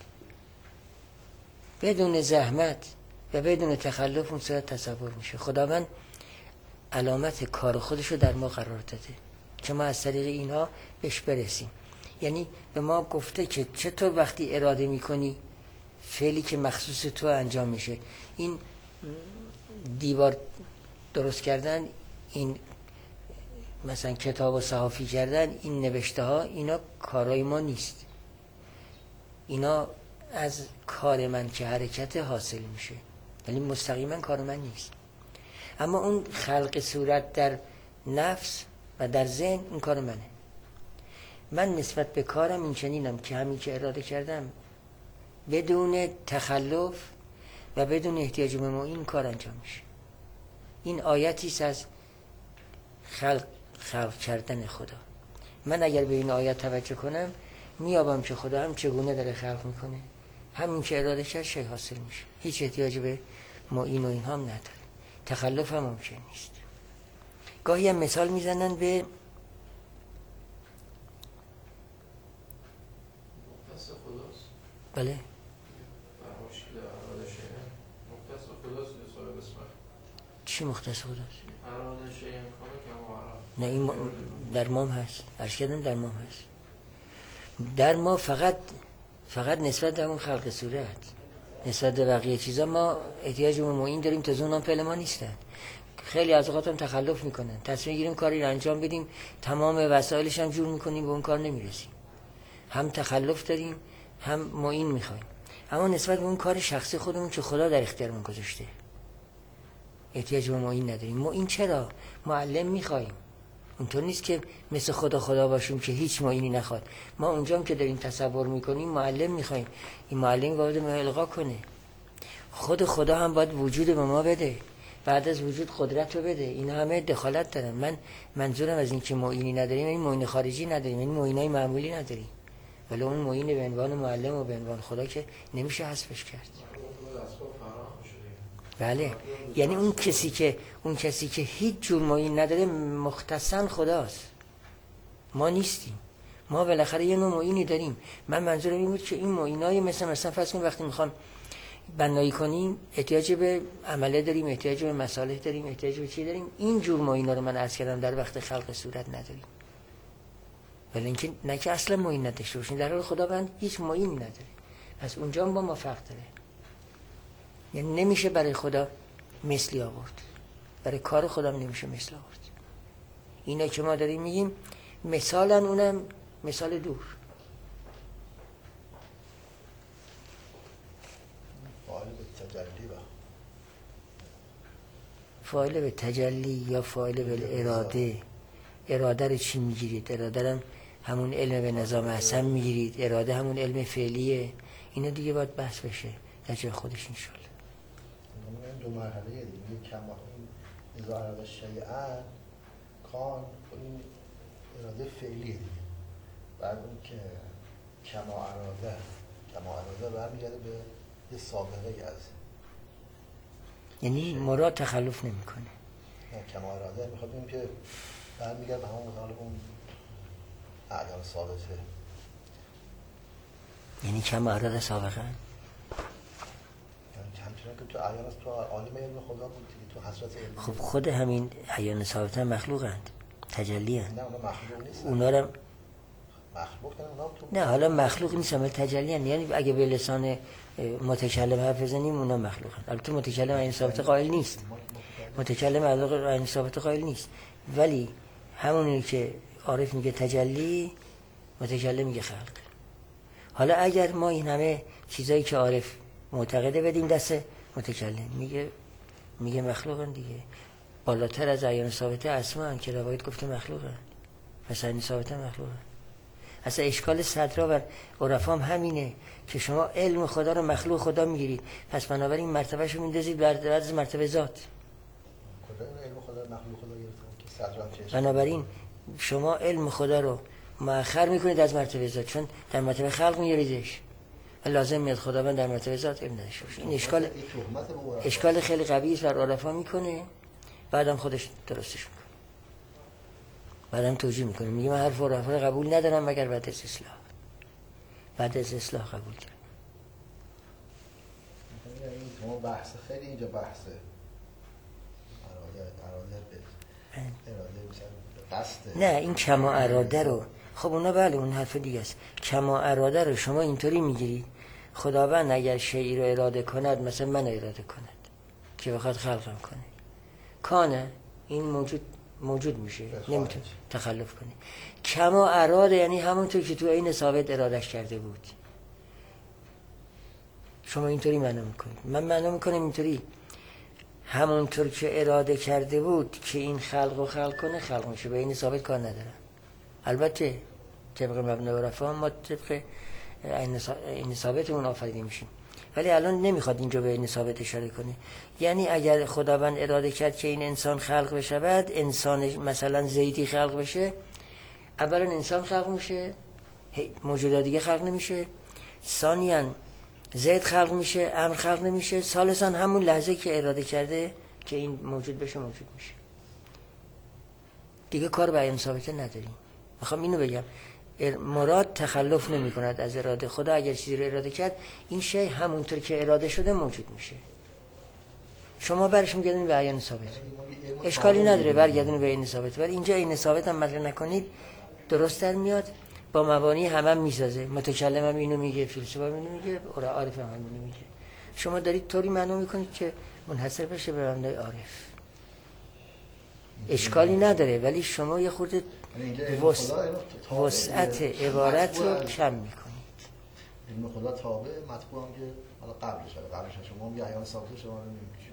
بدون زحمت و بدون تخلف اون صورت تصور میشه. خداوند علامت کار خودش رو در ما قرار داده که ما از طریق اینها بهش برسیم. یعنی به ما گفته که چطور وقتی اراده میکنی فعلی که مخصوص تو انجام میشه. این دیوار درست کردن، این مثلا کتاب و صحافی کردن، این نوشته ها، اینا کارای ما نیست، اینا از کار من که حرکت حاصل میشه، ولی مستقیما کار من نیست. اما اون خلق صورت در نفس و در ذهن اون کار منه. من نسبت به کارم این چنینم که همین که اراده کردم بدون تخلف و بدون احتیاج به معین کار انجام میشه. این آیتیست از خلق کردن خدا. من اگر به این آیت توجه کنم میابم که خدا هم چگونه داره خلق میکنه، همین که اراده کرد شی حاصل میشه. هیچ احتیاج به معین و این هم نداره، تخلف هم ممکن نیست. گاهی هم مثال میزنن به مختص خداست. بله مشکل اراده شیء مختص خداست یا صاحب اسمت. چی مختص خداست؟ اراده شیء میکنه که معرض. نه این در ما هم هست، عرض کردم در ما هم هست. در ما فقط نسبت به اون خلق صورت، نسبت به بقیه چیزا ما احتیاج به معین داریم، تا اونم فعل ما نیستن. خیلی از اوقات هم تخلف میکنن، تصمیم گیریم کاری رو انجام بدیم، تمام وسایلش هم جور میکنیم، به اون کار نمیرسیم. هم تخلف داریم هم معین میخوایم. اما نسبت به اون کار شخصی خودمون که خدا در اختیارمون گذاشته احتیاج به معین نداریم. معین چرا؟ معلم میخوایم. اونطور نیست که مثل خدا باشیم که هیچ معینی نخواد. ما اونجام که داریم تصور میکنیم معلم میخوایم، این معلم باید ما القا کنه. خود خدا هم باید وجود به ما بده، بعد از وجود قدرت رو بده. این همه دخالت دارن. من منظورم از این که معینی نداریم این معین خارجی نداریم، این معینای معمولی نداریم، ولی اون معین به عنوان معلم و به عنوان خدا که نمیشه حذفش کرد. بله، یعنی اون کسی که هیچ جور معین نداره مختصاً خداست، ما نیستیم. ما بالاخره یه نوع معینی داریم. من منظورم این بود که این معینای مثلا فرض کنیم وقتی میخوام بنایی کنیم احتیاج به عمله داریم، احتیاج به مصالح داریم، احتیاج به چی داریم. این جور معینا رو من عرض کردم در وقت خلق صورت نداریم. ولی اینکه نه که اصلا معین نداشته باشیم، در حال خداوند هیچ معینی نداره. پس اونجا با ما فرق داره. یعنی نمیشه برای خدا مثلی آورد، برای کار خدا نمیشه مثل آورد. اینا که ما داریم میگیم مثالا، اونم مثال دور. فاعل به تجلی یا فاعل به اراده. اراده رو چی میگیرید؟ اراده رو همون علم به نظام حسن میگیرید، اراده همون علم فعلیه. اینا دیگه باید بحث بشه در جای خودش انشالله. دو مرحله دیگه، کما این اذا اراده شیئا کان، این اراده فعلیه دیگه. بعد اون که کما اراده برمیگرده به یه سابقه از، یعنی مراد تخلف نمیکنه. نه کما اراده میخواد بگیم که برمیگرده به همون مثال اون اعیان ثابته. یعنی کما اراده سابقه، همچنان که تو اعیان تو عالم علم خدا بود دیگه، تو حضرت علم. خب خود همین اعیان ثابته مخلوقند، تجلی هست. نه اونا مخلوق نیستن. اونا رو مخلوق نه، اونا تو نه حالا مخلوق نیستن ولی تجلی هست. یعنی اگه به لسان متکلم حرف بزنیم اونا مخلوقند. البته متکلم اعیان ثابته قائل نیست، متکلم اعیان ثابته قائل نیست، ولی همونی که عارف میگه تجلی، متکلم میگه خلق. حالا اگر ما این همه چیزایی که عارف معتقده بدیم دست متکلم، میگه مخلوقن دیگه. بالاتر از اعیان ثابته اسماء که روایت گفته مخلوقن، پس اعیان ثابته مخلوقن. اصلا اشکال صدرا و عرفا هم همینه که شما علم خدا رو مخلوق خدا میگیرید، پس بنابراین مرتبهش رو میندازید بعد از مرتبه ذات. علم خدا مخلوق خدا گرفتن که صدرا. بنابراین شما علم خدا رو مؤخر میکنید از مرتبه ذات، چون در مرتبه خلق میاریدش. لازم میاد خداوند در مرتبه ذات علم نداشته باشه. این اشکال خیلی قوی است بر عرفا میکنه، بعدم خودش درستش میکنه، بعدم توجیه میکنه، میگه من حرف عرفا رو قبول ندارم مگر بعد از اصلاح. بعد از اصلاح قبول دارم. یعنی بحث خیلی اینجا بحثه اراده نه این کما اراده رو، خب اونا بله اون حرف دیگه است. کما اراده رو شما اینطوری میگیرید خداوند اگر شیئی رو اراده کند، مثلا من اراده کند که بخواد خلقم کنه، کانه این موجود میشه، نمیتونه تخلف کنه. کما اراده یعنی همونطور که تو عین ثابت ارادش کرده بود. شما اینطوری معنا میکنید، من معنا میکنم اینطوری، همونطور که اراده کرده بود که این خلق کنه خلق میشه، به این ثابت کار نداره. البته طبق مبنا و رفع ما طبق این ثابتمون آفریده میشیم، ولی الان نمیخواد اینجا به این ثابت اشاره کنه. یعنی اگر خداوند اراده کرد که این انسان خلق بشه، بعد انسان مثلا زیدی خلق بشه، اولا انسان خلق میشه موجودات دیگه خلق نمیشه، ثانیاً زید خلق میشه، امر خلق نمیشه، ثالثاً همون لحظه که اراده کرده که این موجود بشه موجود میشه. دیگه کار به عین ثابته نداریم. میخوام اینو بگم، مراد تخلف نمی کند از اراده. خدا اگر چیزی رو اراده کرد این شی همونطور که اراده شده موجود میشه. شما برش میگردین به عین ثابت، اشکالی نداره برگردین به عین ثابت، ولی اینجا عین ثابت هم مطرح نکنید درست در میاد، با مبانی هم میسازه. متکلم هم اینو میگه، فیلسوف هم اینو میگه، عارف هم اینو میگه. شما دارید طوری معنا میکنید که منحصر بشه به معنای عارف. اشکالی نداره، ولی شما یه خورده وسعت عبارت رو کم میکنید. علم خدا تابع مطبوع هم که حالا قبلش شما میگه عیان ثابت، شما رو نمیگید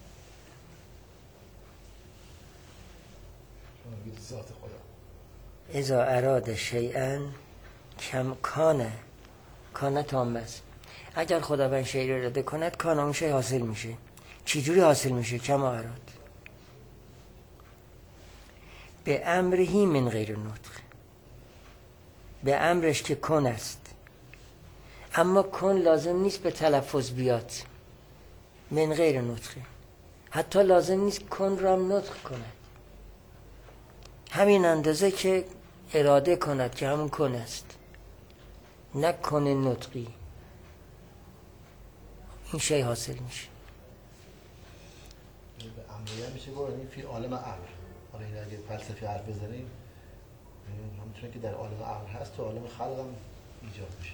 ذات خدا. اذا اراد شیئا کم کان تامه است. اگر خداوند شیء را اراده کند کان اون شیء حاصل میشه. چی جوری حاصل میشه؟ کما اراد، به امرهی من غیر نطق، به امرش که کن است، اما کن لازم نیست به تلفظ بیاد، من غیر نطقه، حتی لازم نیست کن را نطق کند، همین اندازه که اراده کند که همون کن است، نه کن نطقی، این شی حاصل میشه. به امریه میشه گفت این فی عالم امر. حالا این اگه فلسفی حرف بزنیم همونطور که در عالم امر هست تو عالم خلق هم ایجاد میشه.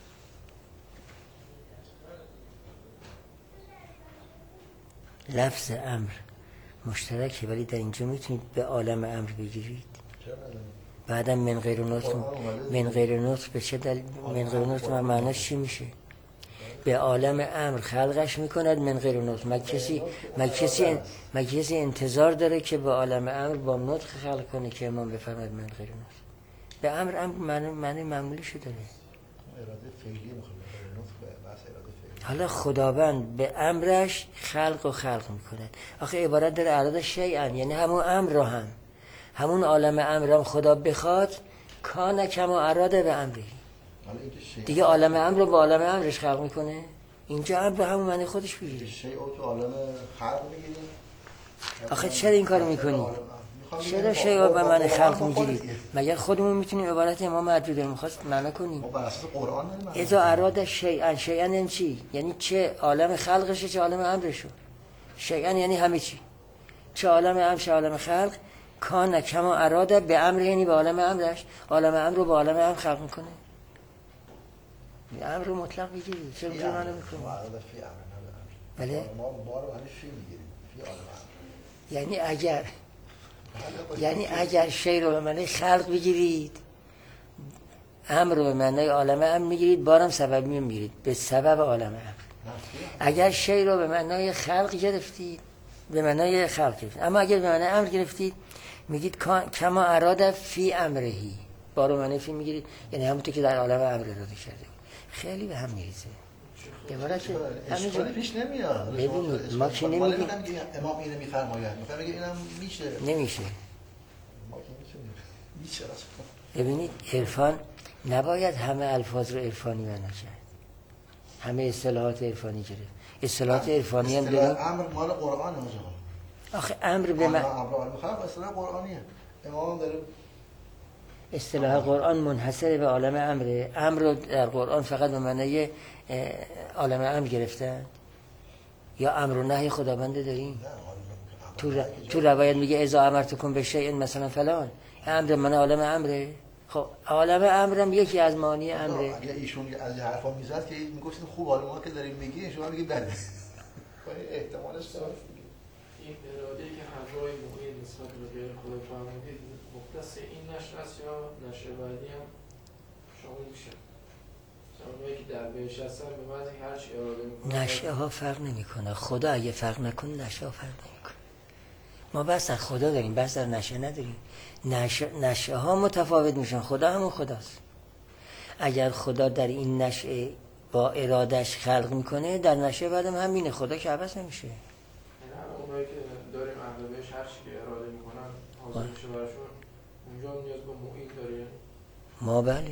لفظ امر مشترکه، ولی در اینجا میتونید به عالم امر بگیرید. بعدم من غیر نطق، من غیر نطق به چه دلیل؟ من غیر نطق معناش چی میشه؟ به عالم امر خلقش میکند من غیر نطق. مگه کسی انتظار داره که به عالم امر با نطق خلق کنه که امام بفرماید من غیر نطق؟ به امر معنی معمولی شده داره. اراده فعلی میخواد نطق بس اراده فعلی. حالا خداوند به امرش خلق میکنه. آخه عبارت داره اراده شیئا، یعنی همون امر رو همون عالم امر هم خدا بخواد کان کما اراده به امری. دیگه عالم امر رو با عالم امرش خلق میکنه. اینجا امر به همون معنی خودش بگیره. شیء او تو عالم خلق میگیریم. آخه چرا این کارو میکنی؟ چرا شیء رو به معنی خلق میگیری؟ مگر خودمون میتونیم عبارت امام مردود رو میخواست معنا کنیم؟ ما بر اساس قرآن داریم. اذا اراد شیئا، شیئا یعنی چی؟ یعنی چه عالم خلقشه چه عالم امرشه. شیئا یعنی همه چی. چه عالم امر چه عالم خلق. کان کما اراده به امر، یعنی به عالم امرش. عالم امر رو به عالم امر خلق میکنه. امر رو مطلق بگیری. چرا اینجوری معنا میکنی؟ بله؟ ما رو همین فی میگیریم. فی عالم امر. یعنی اگر شی رو به معنی خلق بگیرید، امر رو به معنی عالم امر میگیرید، بارم سبب میگیرید به سبب عالم امر. اگر شی رو به معنی خلق گرفتید، به معنی خلق گرفتید، اما اگر به معنی امر گرفتید میگید کما اراده فی امرهی، بارو معنی فی میگیرید، یعنی همونطور که در عالم امر اراده کرده. خیلی به هم میریزه. عبارت اشکالی پیش نمیاد. ببینید ما که نمیگیم امام اینو میفرماید، میگه اینم میشه. نمیشه. ما که میشه. ببینید عرفان نباید همه الفاظ رو عرفانی معنا کرد، همه اصطلاحات عرفانی گرفت. اصطلاحات عرفانی هم اصطلاح امر مال قرآن آقا. آخه امر به من اصطلاح قرآنیه. امام داره اصطلاح قرآن منحصر به عالم امره. امر رو در قرآن فقط به معنی عالم امر گرفتن یا امر و نهی خداوند داریم؟ تو روایت میگه اذا امرتکم بشیء مثلا فلان، امر من عالم امره. خب عالم امرم یکی از معانی امره. اگه ایشون از حرفا میزد که میگفتیم خوب حال ما که داریم میگی، شما میگی بده. احتمالش داره. این اراده‌ای که همراه معین نسبت به غیر خدا فرمودید مختص این نشر است یا نشر بعدی هم شامل میشه؟ اونایی که در بهش هستن به بعضی هر چی اراده میکنه نشأه ها فرق نمیکنه. خدا اگه فرق نکنه نشأه ها فرق نمیکنه. ما بس در خدا داریم، بس در نشأه نداریم. نشأه ها متفاوت میشن، خدا همون خداست. اگر خدا در این نشأه با ارادش خلق میکنه، در نشأه بعدم همینه. خدا که عوض نمیشه. اونایی که داریم اهل بهش هر چی که اراده میکنن حاضر میشه براشون، اونجا نیاز به معین داره. ما بله،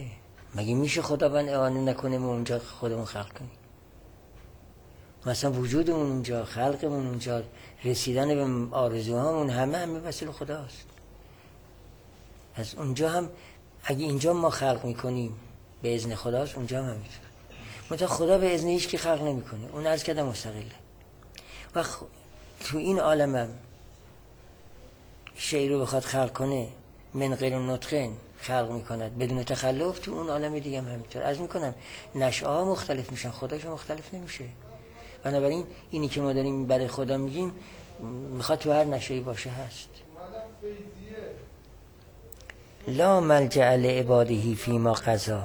مگه میشه خداوند اعانه نکنه ما اونجا خودمون خلق کنیم؟ مثلا وجودمون اونجا، خلقمون اونجا، رسیدن به آرزوهامون همه وسیله خداست. از اونجا هم اگه اینجا ما خلق میکنیم به اذن خداست، اونجا هم همینطور. مثلا خدا به اذن هیچ کی خلق نمیکنه، اون عرض کردم مستقله. و تو این عالمم شی رو بخواد خلق کنه من غیر نطقین خلق میکند بدون تخلف، تو اون عالم دیگه هم همینطور. عرض میکنم نشأه ها مختلف میشن، خداش مختلف نمیشه. بنابراین اینی که ما داریم برای خدا میگیم میخواد تو هر نشأه‌ای باشه هست. لا ملجأ لعباده فیما قضا.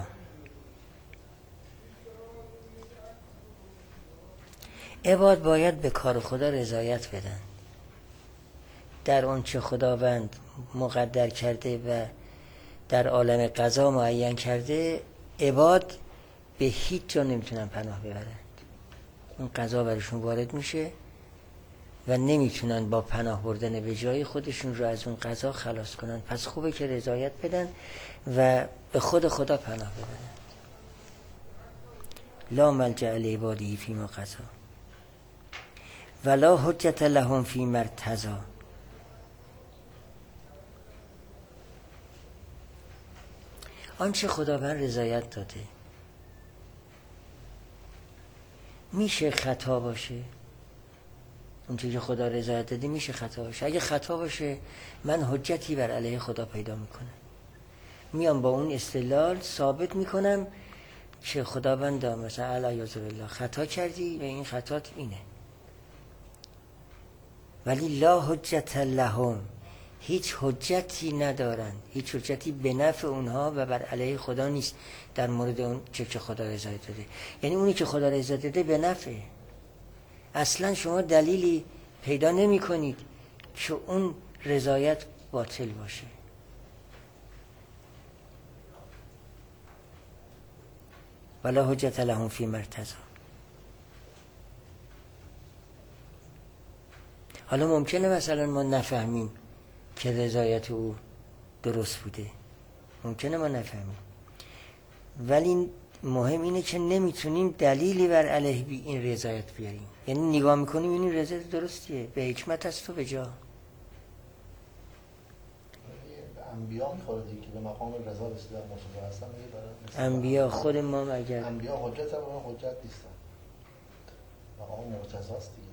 عباد باید به کار خدا رضایت بدن در اون چه خداوند مقدر کرده و در عالم قضا معین کرده. عباد به هیچ جا نمیتونن پناه ببرند، اون قضا برشون وارد میشه و نمیتونن با پناه بردن به جای خودشون رو از اون قضا خلاص کنن. پس خوبه که رضایت بدن و به خود خدا پناه ببرن. لا ملجأ لعباده فیما قضا ولا حجت لهم فیما ارتضی. آنچه خداوند رضایت داده میشه خطا باشه، اونچه که خدا رضایت داده میشه خطا باشه. اگه خطا باشه من حجتی بر علیه خدا پیدا میکنم، میام با اون استدلال ثابت میکنم که خداوند مثلا علیه بالله خطا کردی و این خطات اینه. ولی لا حجت لهم، هیچ حجتی ندارن، هیچ حجتی به نفع اونها و بر علیه خدا نیست در مورد اون که خدا رضایت داده. یعنی اونی که خدا رضایت داده به نفعه. اصلا شما دلیلی پیدا نمی کنید که اون رضایت باطل باشه. ولا حجت لهم فیما ارتضی. حالا ممکنه مثلا ما نفهمیم که رضایت او درست بوده، ممکنه ما نفهمیم، ولی مهم اینه که نمیتونیم دلیلی بر علیه این رضایت بیاریم. یعنی نگاه میکنیم این رضایت درستیه، به حکمت است و به جا. انبیا میخوره دیگه که به مقام رضا رسیدن مرتضی هستن. انبیا خود ما مگر انبیا حجت هم حجت نیستن، مقام مرتضی است دیگه.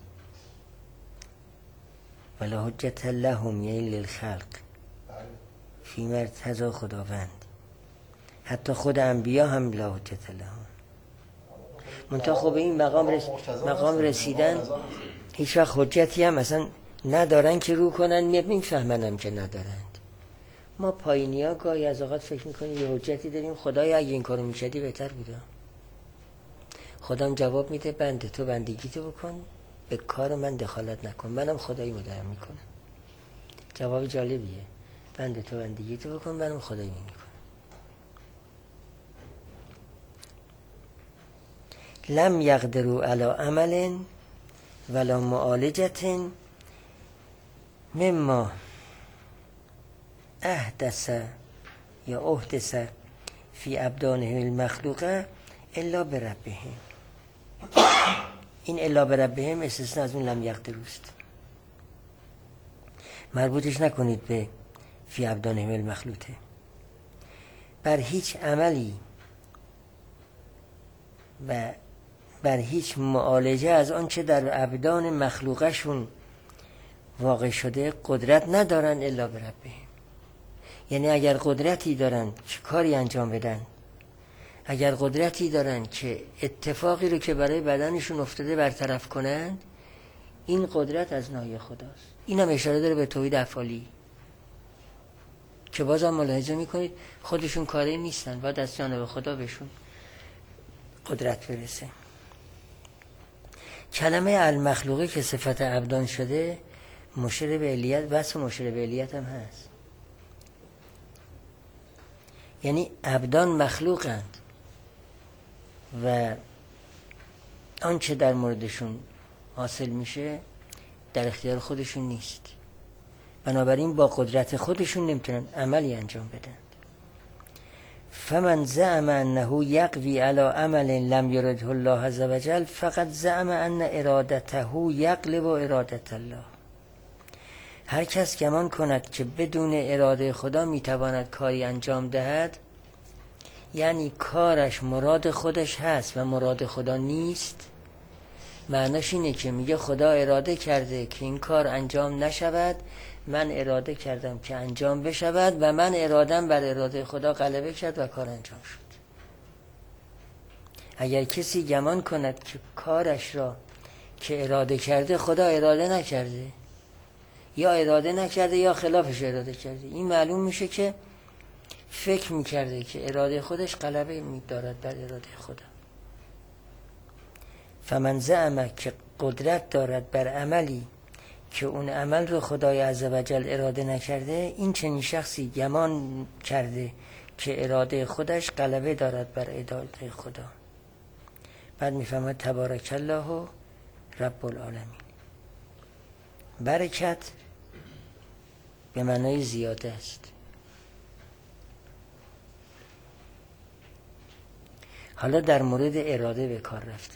ولا حجت لهم یعنی للخلق فیما ارتضی خداوند. حتی خود انبیا هم لا حجت لهم. منتها خب این مقام رسیدن هیچ وقت حجتی هم مثلا ندارن که رو کنن میفهمنم که ندارند. ما پایینی ها گاهی از اوقات فکر میکنیم یه حجتی داریم، خدایا اگه این کارو میکردی بهتر بوده. خدام جواب میده بنده تو بندگی تو بکن، به کار من دخالت نکن، منم خدایی مدام میکنم. جواب جالبیه، بنده تو بندگی تو بکن، منم خدایی میکنم. لم یقدروا علی عمل ولا معالجة مما احدث فی ابدانهم المخلوقه الا بربهم. این الا بربهم استثناء از اون لم یقدروست، مربوطش نکنید به فی ابدانهم المخلوقه. بر هیچ عملی و بر هیچ معالجه از آنچه در ابدان مخلوقشون واقع شده قدرت ندارن الا بربهم. یعنی اگر قدرتی دارن که کاری انجام بدن، اگر قدرتی دارن که اتفاقی رو که برای بدنشون افتاده برطرف کنن، این قدرت از ناحیه خداست. این هم اشاره داره به توحید افعالی که بازم ملاحظه میکنید خودشون کاری نیستن، باید از جانب خدا بهشون قدرت برسه. کلمه المخلوقه که صفت ابدان شده مشیر به علیت، بس مشیر به علیت هم هست. یعنی ابدان مخلوقند و آنچه در موردشون حاصل میشه در اختیار خودشون نیست، بنابراین با قدرت خودشون نمیتونن عملی انجام بدن. فمن زعم انه یقوی علی عمل لم یرده الله عز وجل فقط زعم ان ارادته یغلب ارادت الله. هر کس گمان کند که بدون اراده خدا میتواند کاری انجام دهد، یعنی کارش مراد خودش هست و مراد خدا نیست، معناش اینه که میگه خدا اراده کرده که این کار انجام نشود، من اراده کردم که انجام بشود و من ارادم بر اراده خدا غلبه کرد و کار انجام شد. اگر کسی گمان کند که کارش را که اراده کرده خدا اراده نکرده، یا اراده نکرده یا خلافش اراده کرده، این معلوم میشه که فکر میکرده که اراده خودش غلبه میدارد بر اراده خدا. فمن زعم که قدرت دارد بر عملی که اون عمل رو خدای عزوجل اراده نکرده، این چنین شخصی گمان کرده که اراده خودش غلبه دارد بر اراده خدا. بعد میفهمد تبارک الله رب العالمین. برکت به معنای زیاده است. حالا در مورد اراده به کار رفته.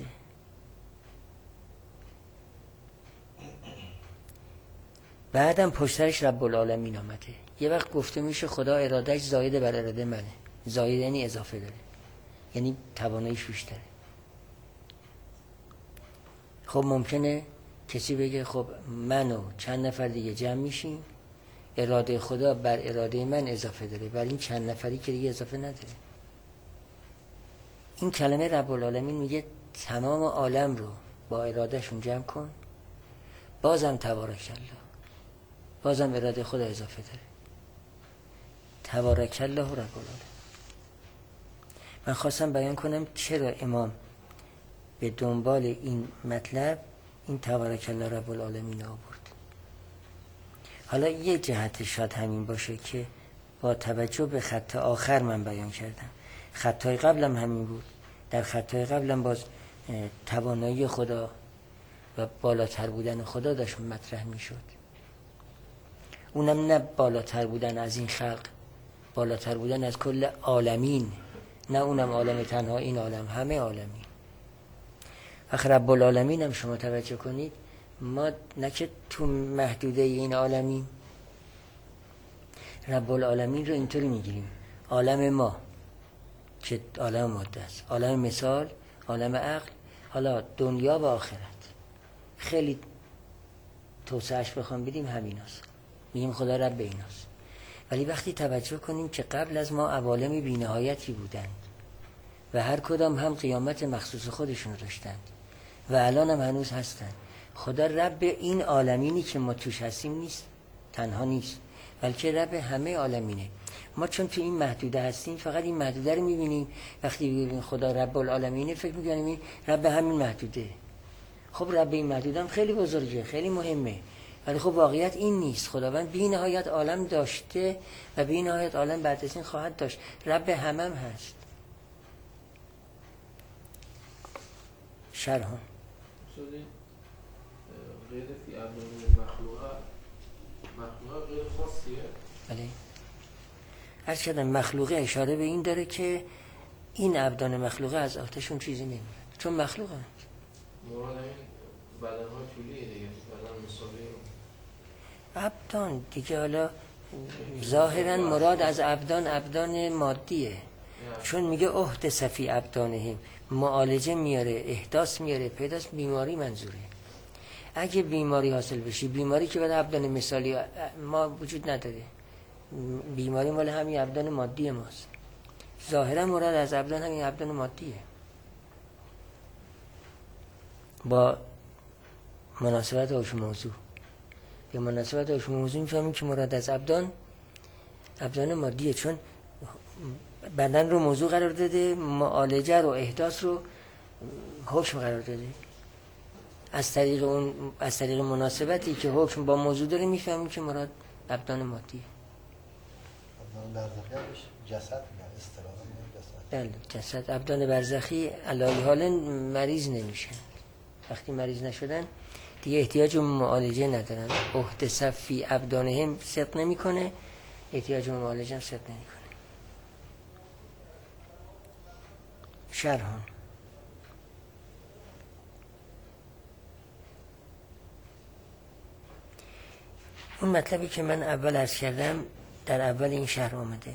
بعدم پشترش رب العالمین آمده. یه وقت گفته میشه خدا ارادهش زاید بر اراده منه. زاید یعنی اضافه داره، یعنی تواناییش بیشتره. خب ممکنه کسی بگه خب من و چند نفر دیگه جمع میشیم، اراده خدا بر اراده من اضافه داره، ولی این چند نفری که دیگه اضافه نداره. این کلمه رب العالمین میگه تمام عالم رو با ارادهشون جمع کن، بازم تبارک الله، بازم اراده خدا اضافه داره. تبارک الله رب العالمین. من خواستم بیان کنم چرا امام به دنبال این مطلب این تبارک الله رب العالمین آورد. حالا یه جهت شاید همین باشه که با توجه به خط آخر من بیان کردم. خطای قبلم همین بود. در خطای قبلم باز توانایی خدا و بالاتر بودن خدا داشت مطرح می شد. اونم نه بالاتر بودن از این خلق، بالاتر بودن از کل عالمین، نه اونم عالم تنها، این عالم همه عالمین. آخر رب العالمین هم شما توجه کنید، ما نه که تو محدوده این عالمین، رب العالمین رو اینطوری میگیریم عالم ما که عالم ماده است، عالم مثال، عالم عقل، حالا دنیا و آخرت. خیلی توسعهش بخوام بدیم همین هست، میگیم خدا رب ایناست. ولی وقتی توجه کنیم که قبل از ما عوالم بی نهایتی بودند و هر کدام هم قیامت مخصوص خودشون داشتند و الان هم هنوز هستند. خدا رب این عالمینی که ما توش هستیم نیست، تنها نیست، بلکه رب همه عالمینه. ما چون تو این محدوده هستیم فقط این محدوده رو میبینیم. وقتی ببینیم خدا رب العالمینه فکر میکنیم این رب همین محدوده. خب رب این محدوده هم خیلی بزرگه، خیلی مهمه، ولی خب واقعیت این نیست. خداوند بی نهایت عالم داشته و بی نهایت عالم بعد از این خواهد داشت. رب همم هست. شرح غیر فی ابدان مخلوقه غیر خاصیه. بله. هر چقدر مخلوقه اشاره به این داره که این ابدان مخلوقه از آتشون چیزی نمیاد، چون مخلوقه. مراد این بدن‌های طولیه دیگه، بدن مساوی ابدان دیگه. حالا ظاهرا مراد از ابدان مادیه، چون میگه احدث فی ابدانهم، معالجه میاره، احداث میاره، پیداست، بیماری منظوره. اگه بیماری حاصل بشه، بیماری که بعد ابدان مثالی ما وجود نداره، بیماری مال همین ابدان مادی ماست. ظاهرا مراد از ابدان همین ابدان مادیه. با مناسبت هاش موضوع، به مناسبت هاش موضوع میفهمیم که مراد از ابدان مادیه، چون بدن رو موضوع قرار داده، معالجه رو، احداث رو حکم قرار داده. از طریق مناسبتی که حکم با موضوع داره میفهمیم که مراد ابدان مادیه. ابدان برزخی همش جسد میگن، اصطلاحاً جسد. بله، جسد. ابدان برزخی علی حال مریض نمیشن. وقتی مریض نشدن دیگه احتیاج به معالجه ندارن. احدث فی ابدانهم صدق نمیکنه، احتیاج به معالجه هم صدق نمیکنه. شرها. اون مطلبی که من اول عرض کردم در اول این شرح آمده.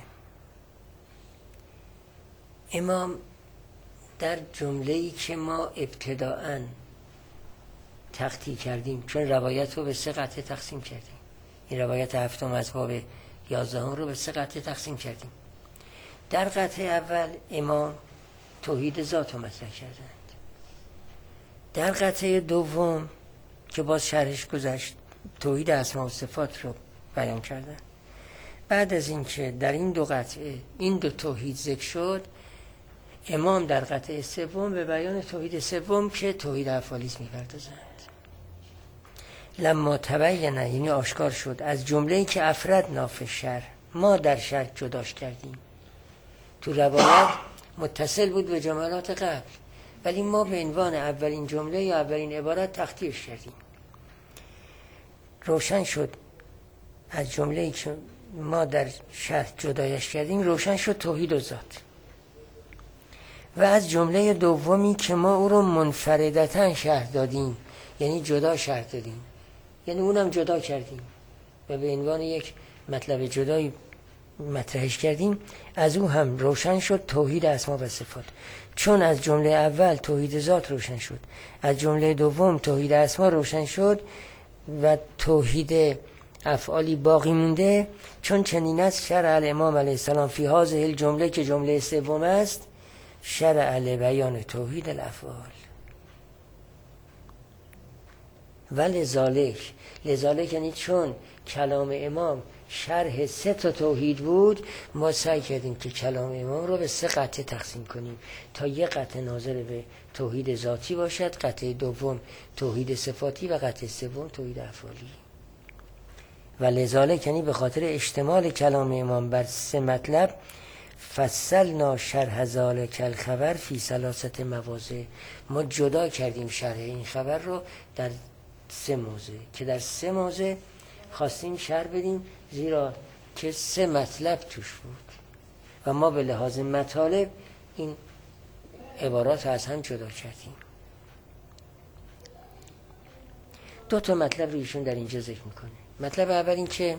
امام در جمله‌ای که ما ابتداءً تقطیع کردیم، چون روایت رو به 3 قطعه تقسیم کردیم، این روایت هفتم از باب 11 رو به 3 قطعه تقسیم کردیم. در قطعه اول امام توحید ذات رو مطرح کردند. در قطعه دوم که باز شرحش گذشت توحید اسما و صفات رو بیان کردن. بعد از اینکه در این 2 قطعه این 2 توحید ذکر شد، امام در قطعه سوم به بیان توحید سوم که توحید افعالی است می‌پردازند. لما تبین، یعنی آشکار شد، از جمله‌ای که افرد فی الشرع، ما در شرع جداش کردیم. تو روایت متصل بود به جملات قبل، ولی ما به عنوان اولین جمله یا اولین عبارت تخطیرش کردیم. روشن شد از جمله‌ای که ما در شرع جدایش کردیم، روشن شد توحید و ذات. و از جمله دومی که ما او رو منفردتاً شرح دادیم، یعنی جدا شرح دادیم، یعنی اونم جدا کردیم و به عنوان یک مطلب جدایی مطرحش کردیم، از او هم روشن شد توحید اسما و صفات. چون از جمله اول توحید ذات روشن شد، از جمله دوم توحید اسما روشن شد و توحید افعالی باقی مونده، چون چنین است شرع الامام علیه السلام فی هذه الجمله که جمله سوم است، شرع لبیان توحید الافعال. و لذالک یعنی چون کلام امام شرح 3 توحید بود، ما سعی کردیم که کلام امام رو به 3 قطعه تقسیم کنیم تا یک قطعه ناظر به توحید ذاتی باشد، قطعه دوم توحید صفاتی و قطعه سوم توحید افعالی. و لذالک یعنی به خاطر اشتمال کلام امام بر 3 مطلب، فصلنا شرح ذلک الخبر فی 3 مواضع، ما جدا کردیم شرح این خبر رو در 3 موضع، که در 3 موضع خواستیم شرح بدیم، زیرا که 3 مطلب توش بود و ما به لحاظ مطالب این عبارات از هم جدا کردیم. 2 مطلب رو ایشون در اینجا ذکر میکنه. مطلب اول این که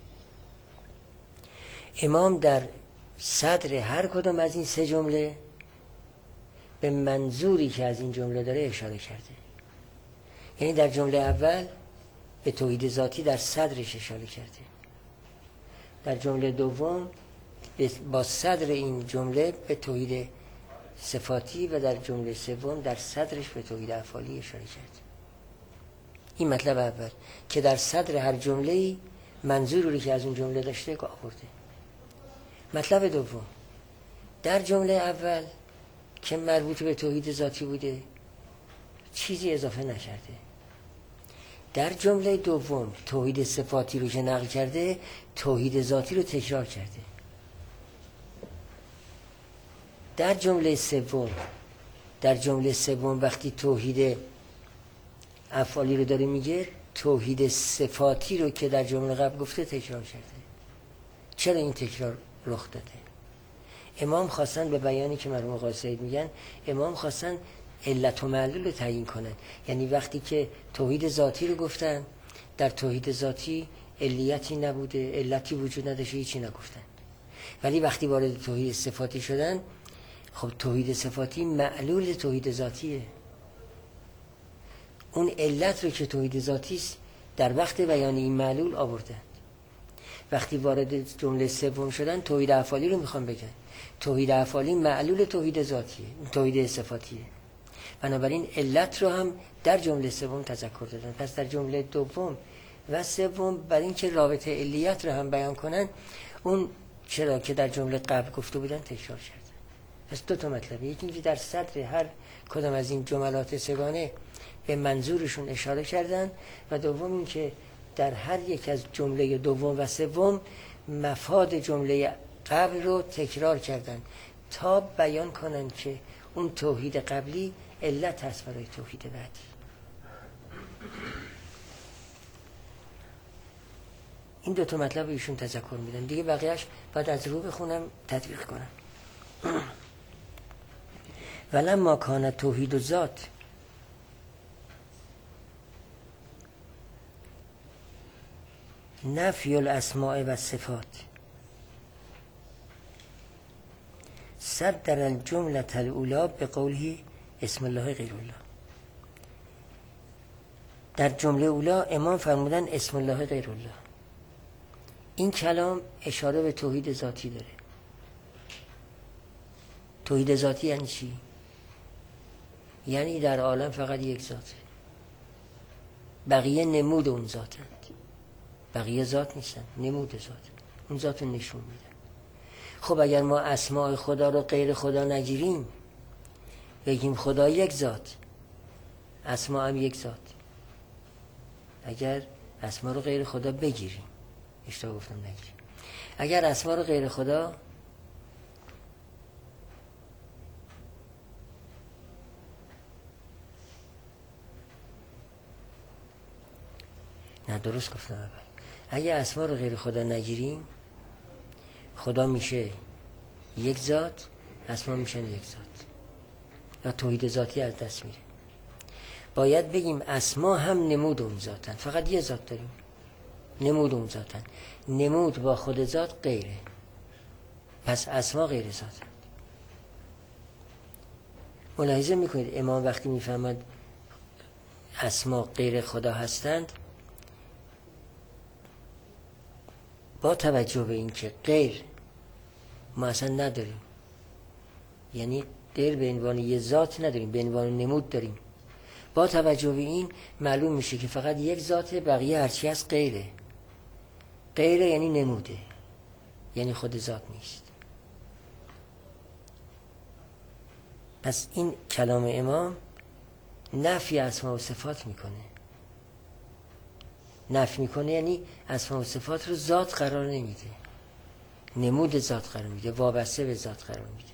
امام در صدر هر کدام از این 3 جمله به منظوری که از این جمله داره اشاره کرده. یعنی در جمله اول به توحید ذاتی در صدرش اشاره کرده، در جمله دوم با صدر این جمله به توحید صفاتی و در جمله سوم در صدرش به توحید افعالی اشاره کرده. این مطلب اول که در صدر هر جمله‌ای منظوری که از اون جمله داشته آورده. مطلب دوم، در جمله اول که مربوط به توحید ذاتی بوده چیزی اضافه نکرده. در جمله دوم توحید صفاتی رو که نقل کرده، توحید ذاتی رو تکرار کرده. در جمله سوم وقتی توحید افعالی رو داره میگه، توحید صفاتی رو که در جمله قبل گفته تکرار کرده. چرا این تکرار رخ داده؟ امام خواستن به بیانی که مرحوم آقای سید میگن، امام خواستن علت و معلول رو تعیین کنن. یعنی وقتی که توحید ذاتی رو گفتن، در توحید ذاتی علیتی نبوده، علتی وجود نداشته، هیچی نگفتن. ولی وقتی وارد توحید صفاتی شدن، خب توحید صفاتی معلول توحید ذاتیه. اون علت رو که توحید ذاتی است در وقت بیان این معلول آوردن. وقتی وارد جمله سوم شدن، توحید افعالی رو میخوان بگن. توحید افعالی معلول توحید ذاتیه، توحید صفاتیه. بنابراین علت رو هم در جمله سوم تذکر دادن. پس در جمله دوم و سوم برای اینکه رابطه علیت رو هم بیان کنن، اون چرا که در جمله قبل گفته بودن تکرار کردن. پس 2 مطلبه، یکی اینکه در صدر هر کدام از این جملات سگانه به منظورشون اشاره کردن و دوم این که در هر یک از جمله دوم و سوم مفاد جمله قبل رو تکرار کردن تا بیان کنن که اون توحید قبلی علت هست برای توحید بعدی. این 2 مطلب ایشون تذکر میدن دیگه، بقیهش بعد از رو بخونم تطبیق کنم. ولما کان توحید ذات نفی الاسماء و صفات صدر الجمله الاولى به قوله اسم الله غیر الله. در جمله اولا امام فرمودن اسم الله غیر الله. این کلام اشاره به توحید ذاتی داره. توحید ذاتی یعنی چی؟ یعنی در عالم فقط یک ذاته، بقیه نمود اون ذاتند. بقیه ذات نیستن، نمود ذات، اون ذات رو نشون میدن. خب اگر ما اسماء خدا رو غیر خدا نگیریم، بگیم خدا یک ذات، اسما هم یک ذات، اگر اسما رو غیر خدا بگیریم، اشتباه گفتم نگیریم، اگر اسما رو غیر خدا نه درست گفتم اول، اگر اسما رو غیر خدا نگیریم، خدا میشه یک ذات، اسما میشن یک ذات، یا توحید ذاتی از دست میره. باید بگیم اسما هم نمود اون ذاتن، فقط یه ذات داریم، نمود اون ذاتن، نمود با خود ذات غیره، پس اسما غیر ذاتن. ملاحظه میکنید امام وقتی میفهمد اسما غیر خدا هستند، با توجه به این که غیر ما اصلا نداریم، یعنی غیر به عنوان یه ذات نداریم، به عنوان نمود داریم، با توجه به این معلوم میشه که فقط یک ذاته، بقیه هرچی هست غیره. غیره یعنی نموده، یعنی خود ذات نیست. پس این کلام امام نفی اسما و صفات میکنه. نفی میکنه یعنی اسما و صفات رو ذات قرار نمیده، نمود ذات قرار میده، وابسته به ذات قرار میده.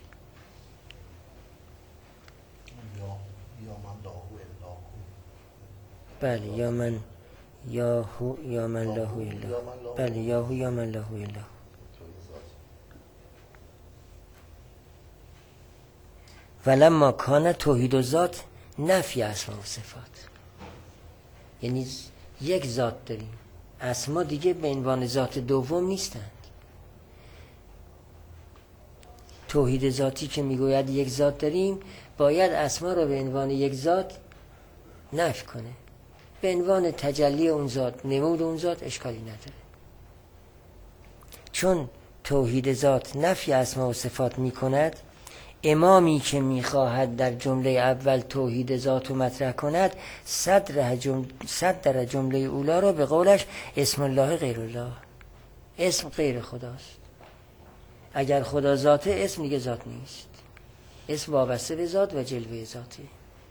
بله یا من یاهو یا من لاهو الا، بله یاهو یا من لاهو الا. ولما کان توحید ذات نفی اسما و صفات، یعنی یک ذات داریم، اسما دیگه به عنوان ذات دوم نیستند. توحید ذاتی که میگوید یک ذات داریم، باید اسما رو به عنوان یک ذات نفی کنه، به عنوان تجلی اون ذات، نمود اون ذات اشکالی نداره. چون توحید ذات نفی اسما و صفات میکند، امامی که میخواهد در جمله اول توحید ذات رو مطرح کند، صدر جمله اولا را به قولش اسم الله غیر الله، اسم غیر خداست. اگر خدا ذاته، اسم دیگه ذات نیست، اسم وابسته به ذات و جلوه ذاته.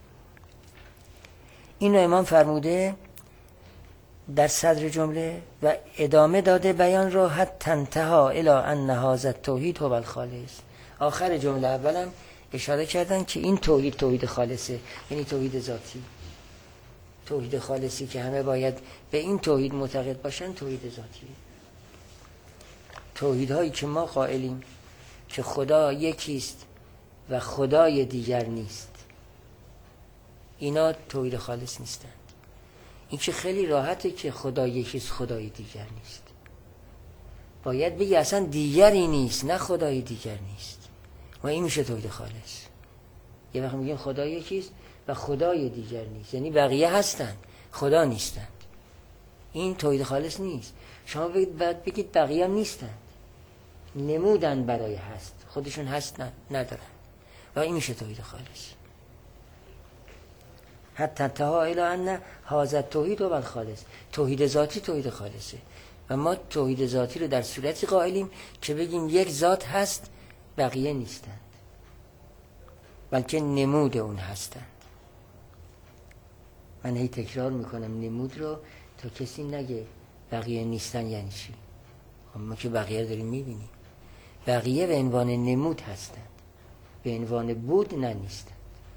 اینو امام فرموده در صدر جمله و ادامه داده بیان را حتی انتها الی ان هذا التوحید هو الخالص. آخر جمله اولم اشاره کردن که این توحید خالصه، یعنی توحید ذاتی، توحید خالصی که همه باید به این توحید معتقد باشن، توحید ذاتیه. توحیدهایی که ما قائلیم که خدا یکیست و خدای دیگر نیست، اینا توحید خالص نیستند. این که خیلی راحته که خدا یکیست، خدای دیگر نیست. باید بگی اصلا دیگری نیست، نه خدای دیگر نیست، و این میشه توحید خالص. یه وقت میگیم خدا یکیست و خدای دیگر نیست، یعنی بقیه هستن، خدا نیستند. این توحید خالص نیست. شما باید بگید بقیه هم نیستند، نمودن برای هست، خودشون هست ندارن، و این میشه توحید خالص. حتی انتها الی ان هذا التوحید هو الخالص. توحید ذاتی توحید خالصه، و ما توحید ذاتی رو در صورتی قائلیم که بگیم یک ذات هست، بقیه نیستند، بلکه نمود اون هستند. من هی تکرار میکنم نمود رو تا کسی نگه بقیه نیستن یعنی چی. ما که بقیه داریم میبینیم، بقیه به عنوان نمود هستند، به عنوان بود نه نیستند.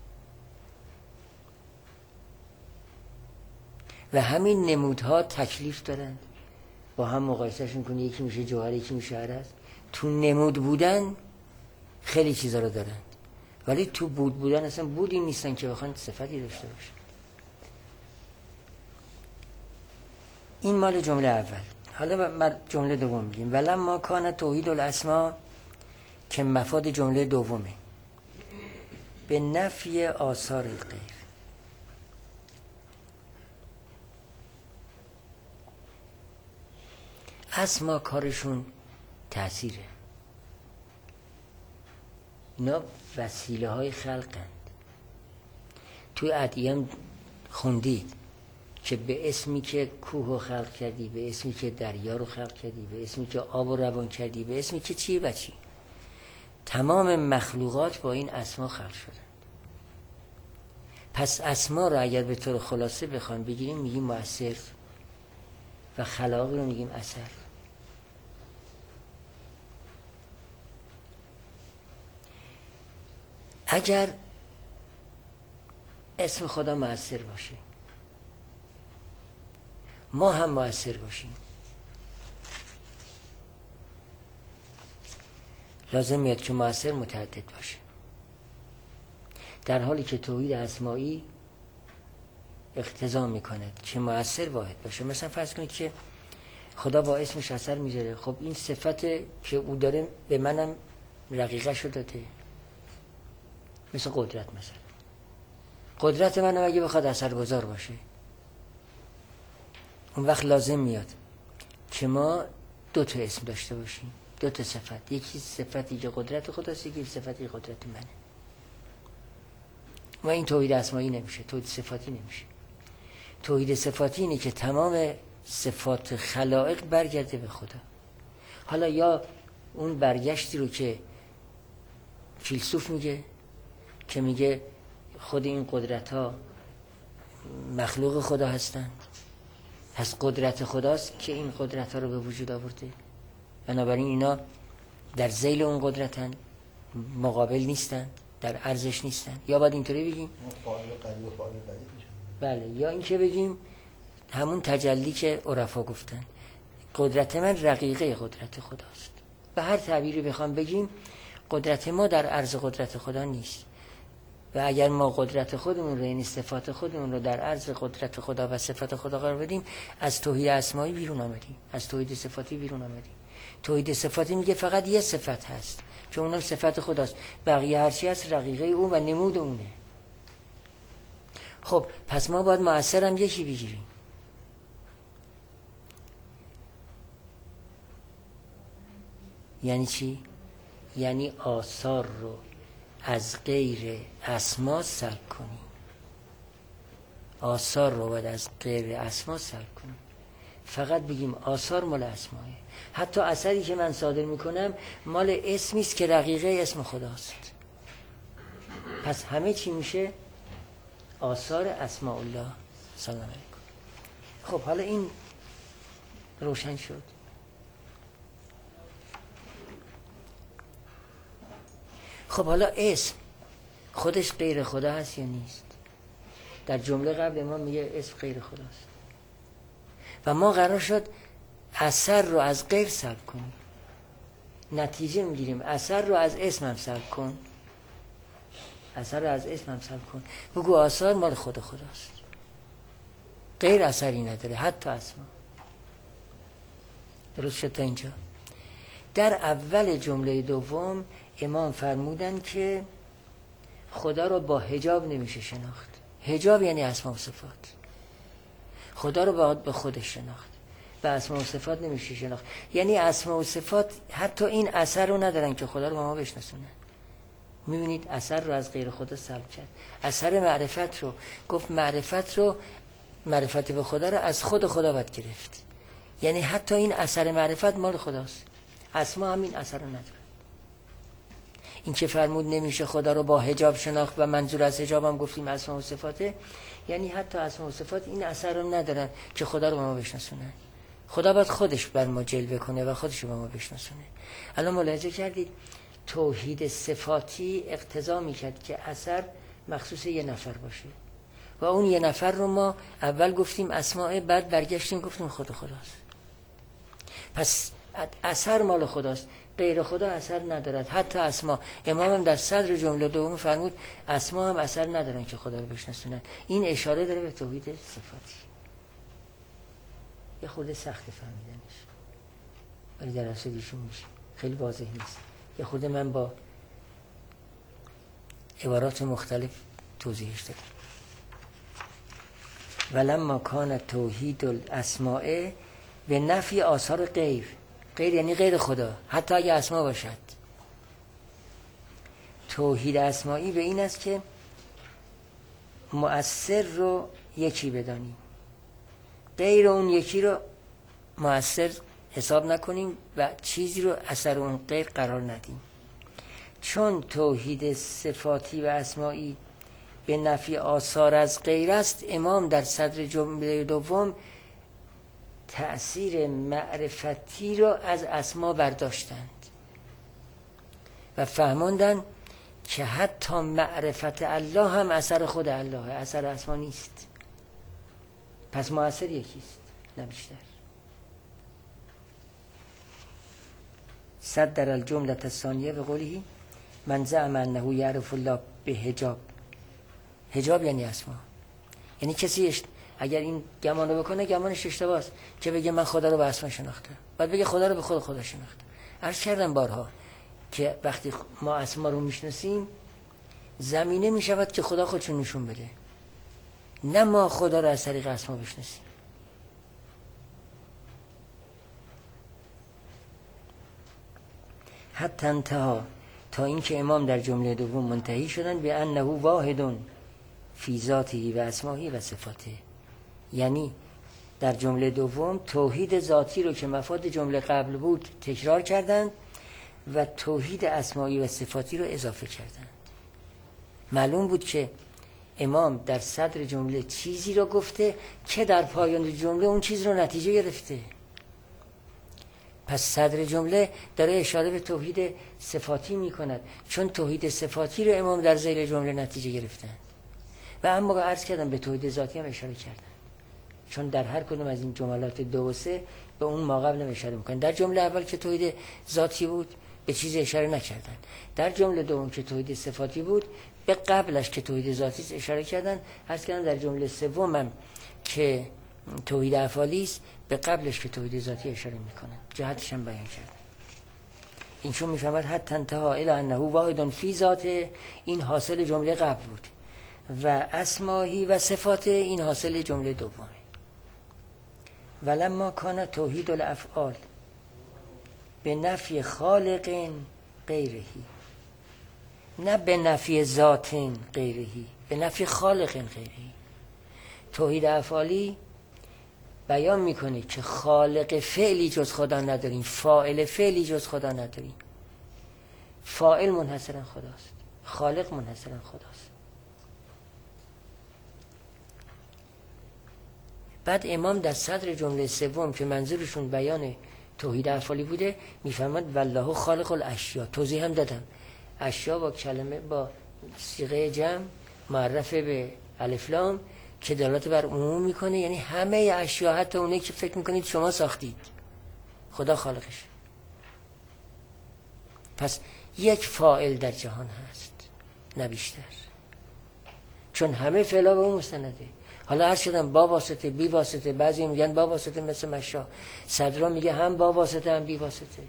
و همین نمودها تکلیف دارند، با هم مقایسهشون کنی، یکی میشه جوهر، یکی میشه عرض. تو نمود بودن خیلی چیزا رو دارند، ولی تو بود بودن اصلا بودی نیستن که بخوان صفتی داشته باشن. این مال جمله اول. حالا جمله دوم میگیم ولما کان توحید الاسما که مفاد جمله دومه به نفی آثار غیر. اسما کارشون تأثیره، اینا وسیله های خلقند. توی ادیان خوندید که به اسمی که کوه رو خلق کردی، به اسمی که دریا رو خلق کردی، به اسمی که آب رو روان کردی، به اسمی که چی و چی، تمام مخلوقات با این اسما خلق شدن. پس اسما رو اگر به طور خلاصه بخوام بگیریم میگیم مؤثر و خلاق رو میگیم اثر. اگر اسم خدا مؤثر باشه، ما هم مؤثر باشیم، لازم میاد که مؤثر متعدد باشه. در حالی که توحید اسمایی اقتضا میکنه که مؤثر واحد باشه. مثلا فرض کنید که خدا با اسمش اثر میذاره، خب این صفت که او داره به منم رقیقه شو داده. مثل قدرت، مثلا قدرت منم اگه بخواد اثرگذار باشه، اون وقت لازم میاد که ما دو تا اسم داشته باشیم، دو تا صفت. یکی صفتی که قدرت خداست، یکی صفتی قدرت منه. و این توحید اسمایی نمیشه، توحید صفاتی نمیشه. توحید صفاتی اینه که تمام صفات خلائق برگرده به خدا. حالا یا اون برگشتی رو که فیلسوف میگه که میگه خود این قدرت ها مخلوق خدا هستند، پس قدرت خداست که این قدرت ها رو به وجود آورده، بنابراین اینا در ذیل اون قدرتن، مقابل نیستن، در ارزش نیستن. یا باید اینطوری بگیم بله، یا این که بگیم همون تجلی که عرفا گفتن قدرت من رقیقه قدرت خداست. و هر تعبیری بخوام بگیم قدرت ما در عرض قدرت خدا نیست. و اگر ما قدرت خودمون رو، یعنی صفات خودمون رو در عرض قدرت خدا و صفات خدا قرار بدیم، از توحید اسمایی بیرون آمدیم، از توحید صفاتی بیرون آمدیم. توحید صفاتی میگه فقط یه صفت هست که اونم صفت خداست، بقیه هرچی هست رقیقه اون و نمود اونه. خب پس ما باید مؤثر هم یکی بگیریم. یعنی چی؟ یعنی آثار رو از غیر اسما سلب کنیم. آثار رو باید از غیر اسما سلب کنیم. فقط بگیم آثار مال اسماه. حتی اثری که من صادر میکنم مال اسمی است که رقیقه اسم خداست. پس همه چی میشه آثار اسماء الله. سلام علیکم. خب حالا این روشن شد. خب حالا اسم خودش غیر خدا هست یا نیست؟ در جمله قبل ما میگه اسم غیر خداست و ما قرار شد اثر رو از غیر سلب کنیم. نتیجه میگیریم اثر رو از اسم هم سلب کن، اثر رو از اسم هم سلب کن، بگو آثار مال خود خداست، غیر اثری نداره حتی اسما. درست شد تا اینجا؟ در اول جمله دوم امام فرمودن که خدا رو با حجاب نمیشه شناخت. حجاب یعنی اسما و صفات. خدا رو باید به خودش شناخت، به اسما و صفات نمیشه شناخت. یعنی اسما و صفات حتی این اثر رو ندارن که خدا رو با ما بشناسونن. میبینید اثر رو از غیر خدا سلب کرد. اثر معرفت رو گفت، معرفت به خدا رو از خود خدا باید گرفت. یعنی حتی این اثر معرفت مال خداست، اسما هم این اثر رو نداره. این که فرمود نمیشه خدا رو با حجاب شناخت و منظور از حجاب هم گفتیم اسما و صفاته، یعنی حتی اسما و صفات این اثر رو ندارن که خدا رو با ما بشناسونن. خدا باید خودش بر ما جلوه کنه و خودش رو با ما بشناسونه. الان ملاحظه کردید توحید صفاتی اقتضا میکرد که اثر مخصوص یه نفر باشه و اون یه نفر رو ما اول گفتیم اسماء، بعد برگشتیم گفتیم خود خداست. پس اثر مال خداست غیر خدا اثر ندارد. حتی اسما، امام هم در صدر جمله دوم فرمود اسما هم اثر ندارن که خدا رو بشناسونن. این اشاره داره به توحید صفاتی. یه خورده سخت فهمیدنش، ولی در اصل ایشون میشه، خیلی واضح نیست. یه خورده من با عبارات مختلف توضیحش دادم. ولما کان توحید الاسماء به نفی آثار غیر. غیر یعنی غیر خدا، حتی اگه اسما باشد. توحید اسمایی به این است که مؤثر رو یکی بدانیم، غیر اون یکی رو مؤثر حساب نکنیم و چیزی رو اثر اون غیر قرار ندیم. چون توحید صفاتی و اسمایی به نفی آثار از غیر است، امام در صدر جمله دوم تأثیر معرفتی رو از اسما برداشتند و فهماندن که حتی معرفت الله هم اثر خود الله، اثر اسما نیست. پس مؤثر یکیست، نه بیشتر. صدر الجمله الثانیه به قوله من زعم انه یعرف الله به حجاب. حجاب یعنی اسما، یعنی کسی اگر این گمان رو بکنه گمانش اشتباه است که بگه من خدا رو به اسما شناختم، بعد بگه خدا رو به خدا شناختم. عرض کردم بارها که وقتی ما اسما رو میشناسیم زمینه میشود که خدا خودشون نشون بده، نه ما خدا رو از طریق اسما بشناسیم. حتی انتها، تا اینکه امام در جمله دوم منتهی شدن به انه واحد فی ذاته و اسماءه و صفاته. یعنی در جمله دوم توحید ذاتی رو که مفاد جمله قبل بود تکرار کردند و توحید اسمائی و صفاتی رو اضافه کردند. معلوم بود که امام در صدر جمله چیزی رو گفته که در پایان جمله اون چیز رو نتیجه گرفته. پس صدر جمله داره اشاره به توحید صفاتی می کند، چون توحید صفاتی رو امام در ذیل جمله نتیجه گرفتند. و اما عرض کردم به توحید ذاتی هم اشاره کردن، چون در هر کدوم از این جملات 2 و 3 به اون ما قبل اشاره میکنن. در جمله اول که توحید ذاتی بود به چیز اشاره نکردن، در جمله دوم که توحید صفاتی بود به قبلش که توحید ذاتی اشاره کردن. عرض کردم در جمله سوم هم که توحید افعالی است به قبلش که توحید ذاتی اشاره میکنن، جهتش هم بیان کردن. این چون میفهمد حتی انتها الی انه واحد فی ذاته، این حاصل جمله قبل بود، و اسماهی و صفات این حاصل جمله دومه. ولما کان توحید الافعال به نفی خالق غیرهی، نه به نفی ذات غیرهی، به نفی خالق غیرهی. توحید افعالی بیان میکنه که خالق فعلی جز خدا نداریم، فاعل فعلی جز خدا نداریم. فاعل منحصرا خداست، خالق منحصرا خداست. بعد امام در صدر جمله سوم که منظورشون بیان توحید افعالی بوده میفهمد والله خالق الاشیاء. توضیح هم دادم، اشیا با کلمه با صیغه جمع معرف به الف لام که دلالت بر عموم میکنه، یعنی همه اشیا، حتی اونایی که فکر میکنید شما ساختید، خدا خالقش. پس یک فاعل در جهان هست نه بیشتر، چون همه فعلا به اون مستنده. حالا عرض شدم با واسطه بی واسطه، بعضی میگن با واسطه مثل مشا، صدرا میگه هم با واسطه هم بی واسطه.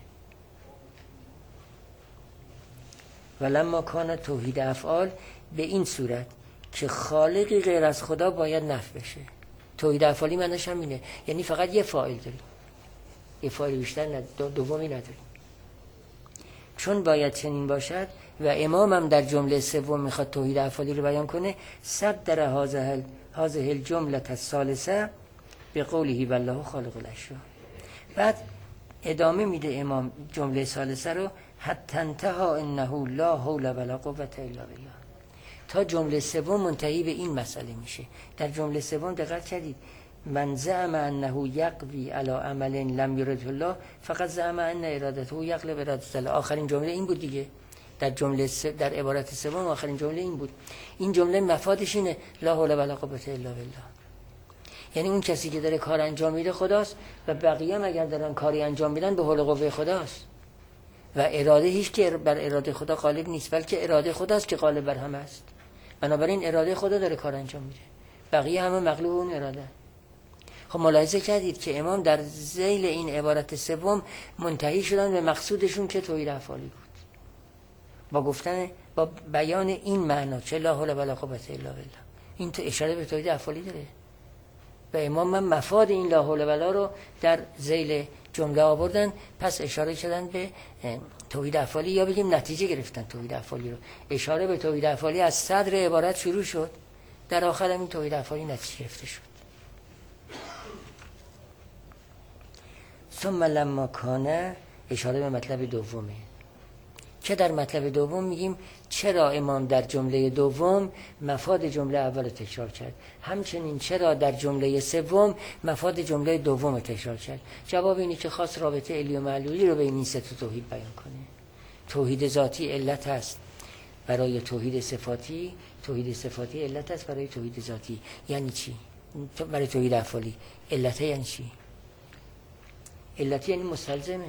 ولما کان توحید افعال به این صورت که خالقی غیر از خدا باید نفی بشه. توحید افعالی معنیش هم اینه، یعنی فقط یه فاعل داریم، یه فاعل بیشتر دومی نداریم. چون باید چنین باشد و امام هم در جمله سوم میخواد توحید افعالی رو بیان کنه، صدر هذه الجمله الثالثه به قوله والله خالق الاشیاء. بعد ادامه میده امام جمله ثالثه رو حتی انتها انه لا حول ولا قوة الا بالله، تا جمله سوم منتهی به این مسئله میشه. در جمله سوم دقت کردید من زعم انه یقوی علی عمل لم یرده الله فقط زعم ان ارادته یغلب اراده الله. آخرین جمله این بود دیگه، در عبارت سوم آخرین جمله این بود. این جمله مفادش اینه لا حول ولا قوة الا بالله، یعنی اون کسی که داره کار انجام میده خداست و بقیه هم اگر دارن کاری انجام میدن به حول قوه خداست. و اراده هیچ که بر اراده خدا غالب نیست، بلکه اراده خداست که غالب بر همه است. بنابراین اراده خدا داره کار انجام میده، بقیه همه مغلوب اون اراده. خب ملاحظه کردید که امام در ذیل این عبارت سوم منتهی شدن به مقصودشون که توحید افعالی بود، با گفتن، با بیان این معنا چه لا حول ولا قوة الا بالله. این تو اشاره به توحید افعالی داره و امام من مفاد این لا حول ولا رو در ذیل جمله آوردن، پس اشاره کردن به توحید افعالی، یا بگیم نتیجه گرفتن توحید افعالی رو. اشاره به توحید افعالی از صدر عبارت شروع شد، در آخر این توحید افعالی نتیجه گرفته شد. ثم لما کان اشاره به مطلب دومه که در مطلب دوم میگیم چرا امام در جمله دوم مفاد جمله اول تکرار کرد، همچنین چرا در جمله سوم مفاد جمله دوم تکرار کرد. جواب اینه که خاص رابطه علی و معلولی رو بین این سه تا توحید بیان کنه. توحید ذاتی علت است برای توحید صفاتی، توحید صفاتی علت است برای توحید ذاتی. یعنی چی؟ برای توحید افعالی علت یعنی چی؟ علت یعنی مستلزمه.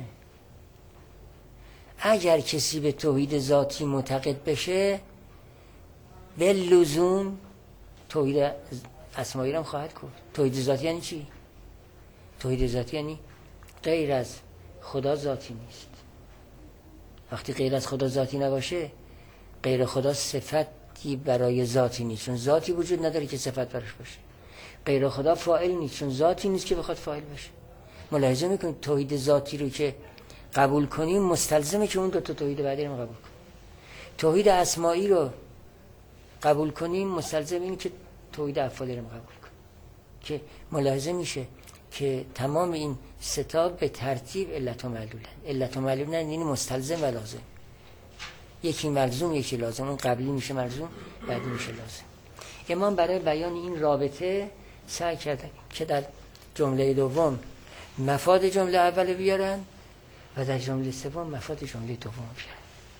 اگر کسی به توحید ذاتی معتقد بشه به لزوم توحید اسمایی رو هم خواهد کرد. توحید ذاتی یعنی چی؟ توحید ذاتی یعنی غیر از خدا ذاتی نیست. وقتی غیر از خدا ذاتی نباشه، غیر خدا صفتی برای ذاتی نیست، چون ذاتی وجود نداره که صفت براش باشه. غیر خدا فاعل نیست، چون ذاتی نیست که بخواد فاعل باشه. ملاحظه میکنید توحید ذاتی رو که قبول کنیم مستلزمه که اون دو تا توحید بعدی رو قبول کنیم. توحید اسمائی رو قبول کنیم مستلزم اینه که توحید افعالی رو قبول کنیم، که ملاحظه میشه که تمام این ستا به ترتیب علت و معلولن. علت و معلولن یعنی مستلزم و لازم، یکی ملزوم یکی لازم، اون قبلی میشه ملزوم بعدی میشه لازم. امام برای بیان این رابطه سعی کرده که در جمله دوم مفاد جمله اول بیارن و در جمله سوم مفاد جمله دوم بیارن.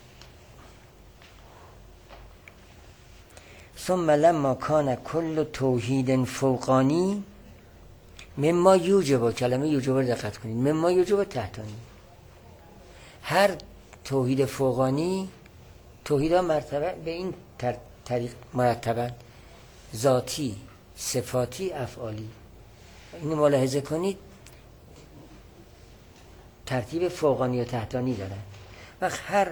ثم لما کان کل توحید فوقانی مما یوجب، کلمه یوجب رو دقت کنید، مما یوجب تحتانی. هر توحید فوقانی، توحید ها مرتبه به این طریق مرتبن: ذاتی، صفاتی، افعالی. اینو ملاحظه کنید، ترتیب فوقانی و تحتانی دارن. وقت هر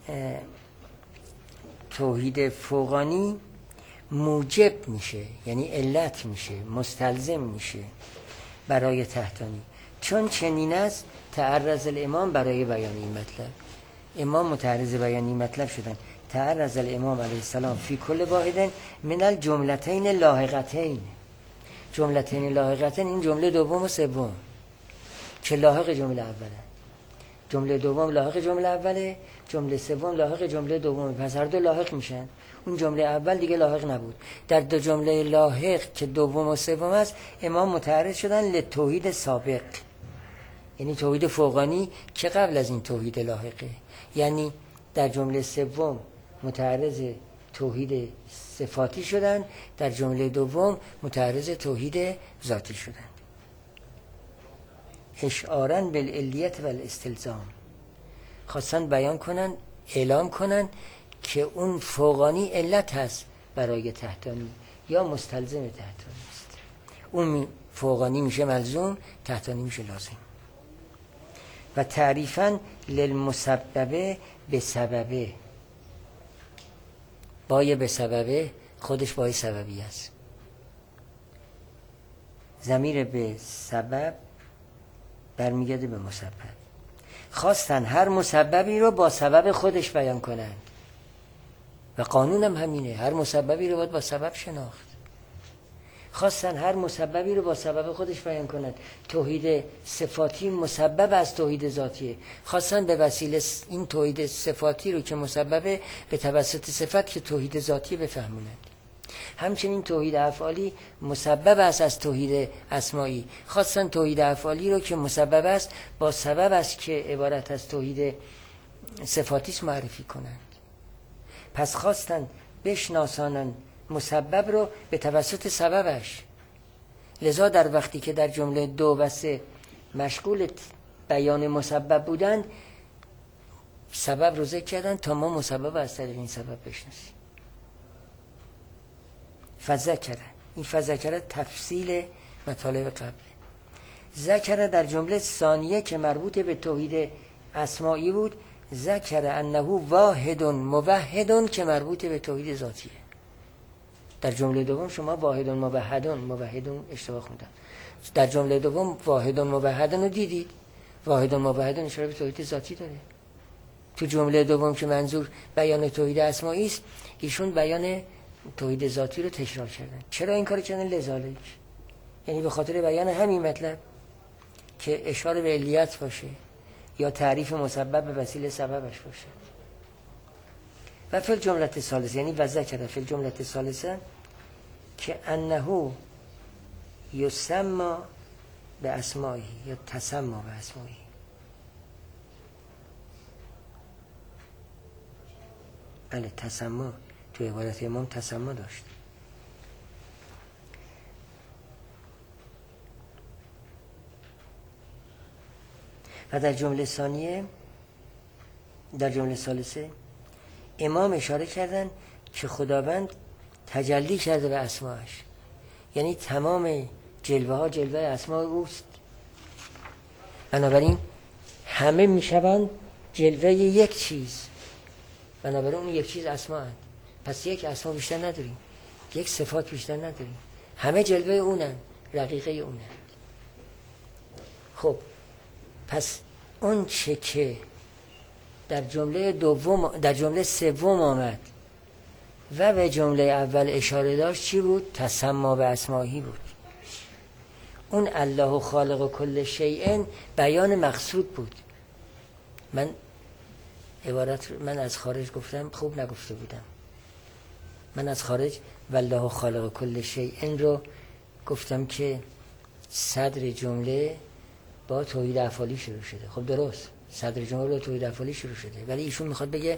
توحید فوقانی موجب میشه، یعنی علت میشه، مستلزم میشه برای تحتانی. چون چنین است تعرض الامام برای بیان این مطلب. امام متعرض بیان این مطلب شدن. تعرض الامام علیه السلام فی کل واحد من الجملتین لاحقتین. جملتین لاحقتین این جمله دوم و سوم که لاحق جمله اوله. جمله دوم لاحق جمله اوله، جمله سوم لاحق جمله دوم، پس هر دو لاحق میشن. اون جمله اول دیگه لاحق نبود. در دو جمله لاحق که دوم و سوم است امام متعرض شدن لتوحید سابق، یعنی توحید فوقانی که قبل از این توحید لاحقه. یعنی در جمله سوم متعرض توحید صفاتی شدن، در جمله دوم متعرض توحید ذاتی شدن. اشعارا بالعلیت و الاستلزام، خواستن بیان کنن، اعلام کنن که اون فوقانی علت هست برای تحتانی یا مستلزم تحتانی است. اون فوقانی میشه ملزوم، تحتانی میشه لازم. و تعریفاً للمسببه به سببه، بای به سببه خودش بای سببی است. ضمیر به سبب برمیگرده به مسبب. خواستن هر مسببی رو با سبب خودش بیان کنن و قانون هم همینه، هر مسببی رو باید با سبب شناخت. خواستن هر مسببی رو با سبب خودش بیان کنن. توحید صفاتی مسبب از توحید ذاتیه، خواستن به وسیله این توحید صفاتی رو که مسببه به توسط صفت که توحید ذاتی بفهمونند. همچنین توحید افعالی مسبب است از توحید اسمایی، خواستن توحید افعالی رو که مسبب است با سبب است که عبارت از توحید صفاتیش معرفی کنند. پس خواستن بشناسانن مسبب رو به توسط سببش. لذا در وقتی که در جمله 2 و 3 مشغول بیان مسبب بودند، سبب رو ذکر کردن تا ما مسبب از طریق این سبب بشناسیم. فذکره، این فذکره تفصیل مطالب قبل. ذکر در جمله ثانیه که مربوط به توحید اسمائی بود، ذکر انه واحد موحد که مربوط به توحید ذاتیه. در جمله دوم شما واحد موحد اشتباه خوندن. در جمله دوم واحد موحد رو دیدید، واحد موحد اشاره به توحید ذاتی داره. تو جمله دوم که منظور بیان توحید اسمائی است، ایشون بیان توحید ذاتی رو تکرار کردن. چرا این کار کردن؟ لذالک، یعنی به خاطر بیان همین مطلب که اشاره به علیت باشه یا تعریف مسبب به وسیله سببش باشه. و فی الجمله الثالثه، یعنی و ذکر فی الجمله الثالثه که انه یسمى به اسمائی یا تسمى به اسمائی. بله تسمى تو عبارت امام تسمى داشت. و در جمله ثانیه، در جمله ثالثه امام اشاره کردن که خداوند تجلی کرده به اسماءش، یعنی تمام جلوه ها جلوه اسماء اوست. بنابراین همه میشوند جلوه یک چیز، بنابراین اون یک چیز اسماء هست. پس یک اسما بیشتر نداریم، یک صفات بیشتر نداریم، همه جلوه اونن، رقیقه اونن. خب پس اون چه که در جمله دوم، در جمله سوم آمد و به جمله اول اشاره داشت چی بود؟ تسمى به اسمائی بود. اون الله خالق کل شیء بیان مقصود بود. من از خارج گفتم، خوب نگفته بودم. من از خارج والله خالق کل شیء رو گفتم که صدر جمله با توحید افعالی شروع شده. خب درست، صدر جمله با توحید افعالی شروع شده، ولی ایشون میخواد بگه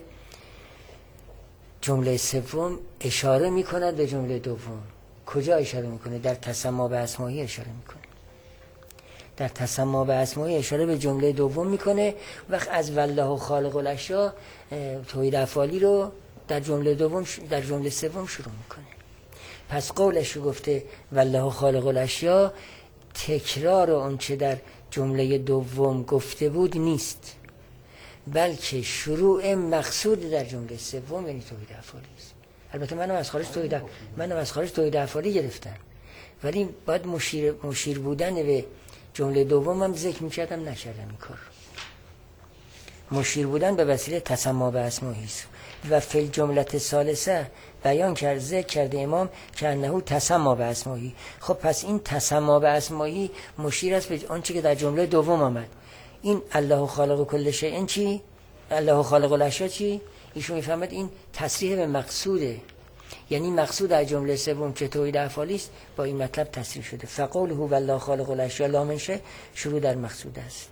جمله سوم اشاره میکند به جمله دوم. کجا اشاره میکنه؟ در تسمى به اسمائی اشاره میکنه. در تسمى به اسمائی اشاره به جمله دوم میکنه. وقت از والله خالق الاشیاء توحید افعالی رو در جمله دوم، در جمله سوم شروع میکنه. پس قولش رو گفته والله خالق الاشیاء، تکرار اون چه در جمله دوم گفته بود نیست، بلکه شروع مقصود در جمله سوم یعنی توحید افعالی است. البته منم از خارج توحید افعالی گرفتم، ولی باید مشیر بودن به جمله دوم هم ذکر میکردم، نکردم این کار. مشیر بودن به وسیله تسمى به اسمائی است. و فی الجمله الثالثه بیان کرد، ذکر کرده امام که انه تسمى به اسمائی. خب پس این تسمى به اسمائی مشیر است به آنچه که در جمله دوم آمد. این الله خالق کل شیء چی؟ الله خالق الاشیاء چی؟ ایشون میفهمد این تصریح به مقصوده، یعنی مقصود در جمله سوم که توحید افعالی است با این مطلب تصریح شده. فقوله والله خالق الاشیاء لا من شیء شروع در مقصود است.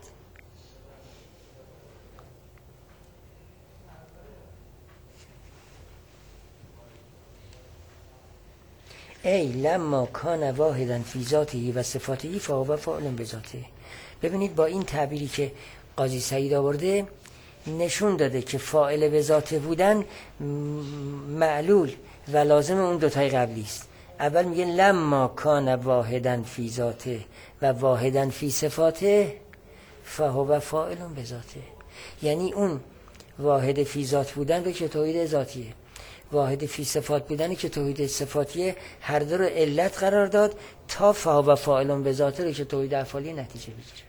ای لما کان واحدا فی ذاته و صفاته فهو فاعل بذاته. ببینید با این تعبیری که قاضی سعید آورده نشون داده که فاعل به ذاته بودن معلول و لازم اون دوتای قبلی است. اول میگه لما کان واحدا فی ذاته و واحدا فی صفاته فهو فاعل بذاته، یعنی اون واحد فی ذات بودن رو که توحید ذاتیه، واحد فی صفات بودنی که توحید صفاتیه، هر دو رو علت قرار داد تا فهو فاعل بذاته رو که توحید افعالی نتیجه بگیره.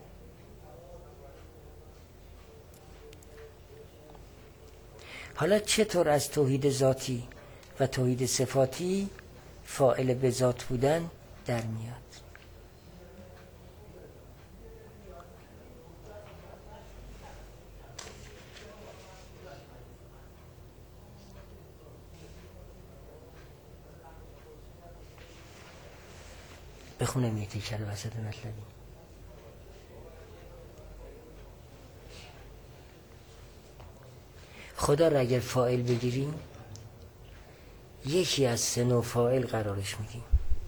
حالا چطور از توحید ذاتی و توحید صفاتی فاعل به ذات بودن در میاد؟ بخونم یک تیکه رو وسط مطلبی. خدا را اگر فاعل بگیریم یکی از سه نوع فاعل قرارش میدیم.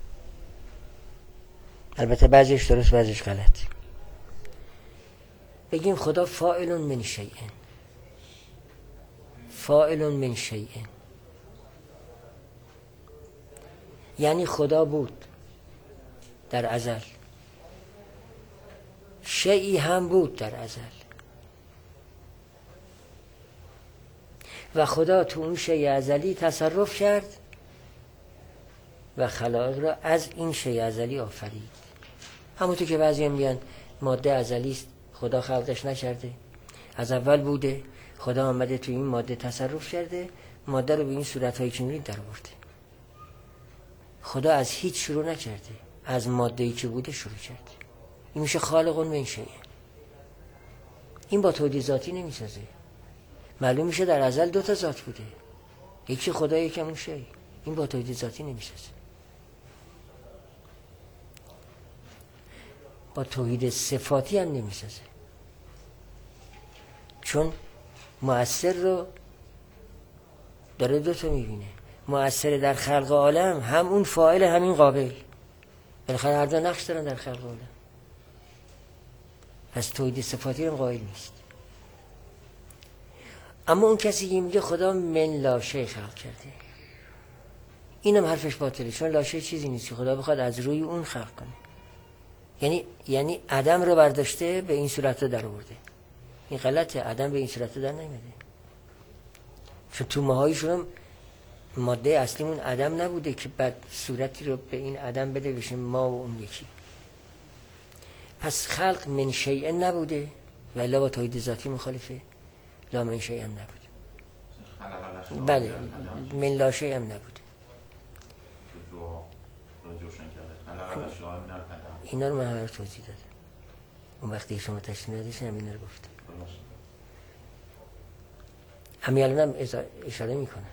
البته بعضیش درست بعضیش غلط. بگیم خدا فاعل من شیء، فاعل من شیء، یعنی خدا بود در ازل، شیئی هم بود در ازل و خدا تو اون شیء ازلی تصرف کرد و خلائق را از این شیء ازلی آفرید. همونطور که بعضی هم میگن ماده ازلی است، خدا خلقش نکرده، از اول بوده، خدا آمده تو این ماده تصرف کرده، ماده رو به این صورت‌هایی که می‌بینید در آورده. خدا از هیچ شروع نکرده، از ماده‌ای که بوده شروع کرده. این میشه خالق من شیء. این با توحید ذاتی نمیسازه. معلوم میشه در ازل 2 تا ذات بوده، یکی خدا یکی اون شیء. این با توحید ذاتی نمیسازه. با توحید صفاتی هم نمیسازه، چون مؤثر رو داره 2 تا میبینه. مؤثر در خلق عالم هم اون فاعل همین قابل، بالاخره هر دو نقش دارن در خلق عالم. پس توحید صفاتی هم قائل نیست. اما اون کسی که میگه خدا من لاشه خلق کرده، اینم حرفش باطله، چون لاشه چیزی نیست که خدا بخواد از روی اون خلق کنه. یعنی عدم رو برداشته به این صورت رو در آورده. این غلطه، عدم به این صورت رو در نمیده. چون تو ماهایشون هم ماده اصلیمون عدم نبوده که بعد صورتی رو به این عدم بده بشه ما و اون یکی. پس خلق من شیء نبوده و الا با توحید ذاتی مخالفه. لا من شیء هم نبوده. بله، من لا شیء هم نبوده. اینا رو من همه رو توضیح دادم. اون وقتی شما تشریح نداشتین هم اینا رو گفتم. همین الان هم اشاره میکنم.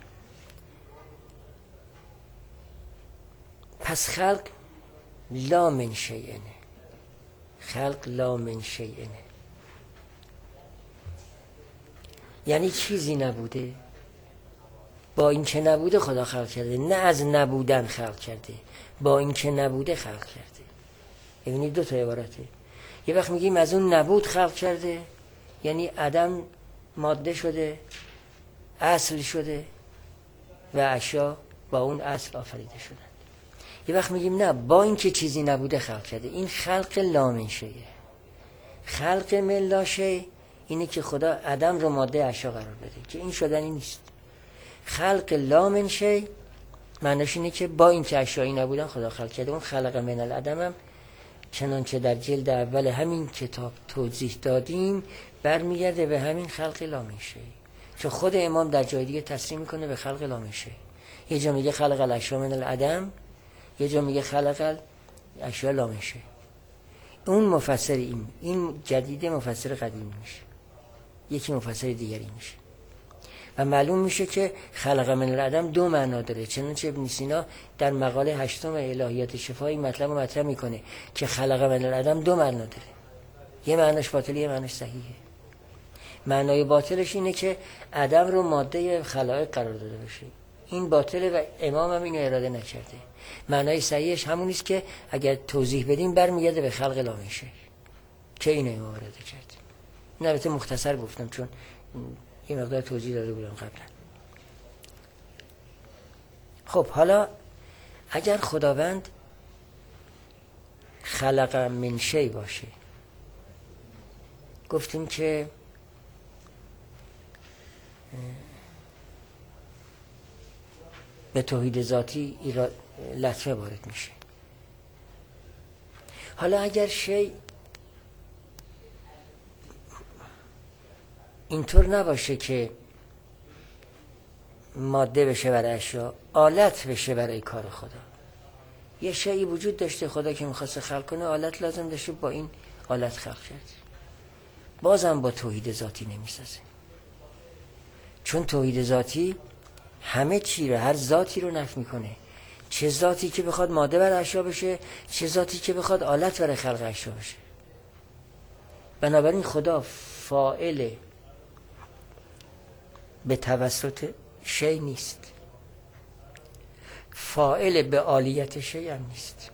پس خلق لا من شیء، خلق لا من شیء یعنی چیزی نبوده، با این که نبوده خدا خلق کرده، نه از نبودن خلق کرده، با این که نبوده خلق کرده. ببینید 2 تا عبارته. یه وقت میگیم از اون نبود خلق کرده، یعنی عدم ماده شده، اصل شده و اشیا با اون اصل آفریده شدن. یه وقت میگیم نه، با این که چیزی نبوده خلق کرده. این خلق لا من شیء. خلق من لا شیء اینه که خدا عدم رو ماده اشیا قرار بده که این شدنی نیست. خلق لا من شیء معنیش اینه که با این که اشیایی نبودن خدا خلق کرده. اون خلق من العدم هم چنانچه در جلد اول همین کتاب توضیح دادیم برمیگرده به همین خلق لا من شیء. چون خود امام در جای دیگه تسلیم میکنه به خلق لا من شیء. یه جا میگه خلق الاشیاء من العدم، یه جا میگه خلق الاشیاء لا من شیء. اون مفسر این جدید مفسر قدیمی میشه، یکی مفسر دیگری میشه و معلوم میشه که خلق من العدم 2 معنا داره. چنانچه ابن سینا در مقاله 8 الهیات شفایی مطلب میکنه که خلق من العدم 2 معنا داره. یه معناش باطله، یه معناش صحیحه. معنای باطلش اینه که عدم رو ماده خلائق قرار داده باشه، این باطله و امام هم اینو اراده نکرده. معنای صحیحش همون است که اگر توضیح بدیم برمیگرده به خلق لا من شیء که اینو امام اراده کرد. این البته مختصر گفتم چون یه مقدار توضیح داده بودم قبلا. خب حالا اگر خداوند خلق من شیء باشه، گفتیم که به توحید ذاتی لطمه وارد میشه. حالا اگر شیء اینطور نباشه که ماده بشه برای اشیا، آلت بشه برای کار خدا. یه شیئی وجود داشته، خدا که میخواست خلق کنه آلت لازم داشته، با این آلت خلق کرد. بازم با توحید ذاتی نمیسازه، چون توحید ذاتی همه چی رو، هر ذاتی رو نفی میکنه. چه ذاتی که بخواد ماده برای اشیا بشه، چه ذاتی که بخواد آلت برای خلق اشیا بشه. بنابراین خدا فاعل به توسط شیء نیست، فاعل به عالیت شیء هم نیست.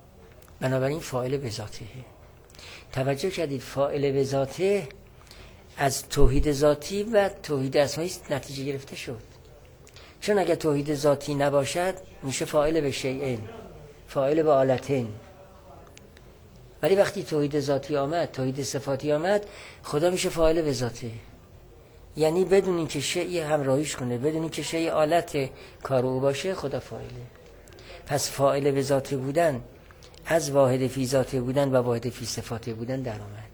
بنابراین فاعل به ذاته. توجه کردید فاعل به ذاته از توحید ذاتی و توحید اسمایی نتیجه گرفته شد. چون اگر توحید ذاتی نباشد میشه فاعل به شیئین، فاعل به آلتین. ولی وقتی توحید ذاتی آمد، توحید صفاتی آمد، خدا میشه فاعل به ذاته. یعنی بدون اینکه شیئی همراهیش کنه، بدون اینکه شیئی آلت کار او باشه، خدا فاعله. پس فاعل به ذاته بودن از واحد فی ذاته بودن و واحد فی صفاته بودن در آمد.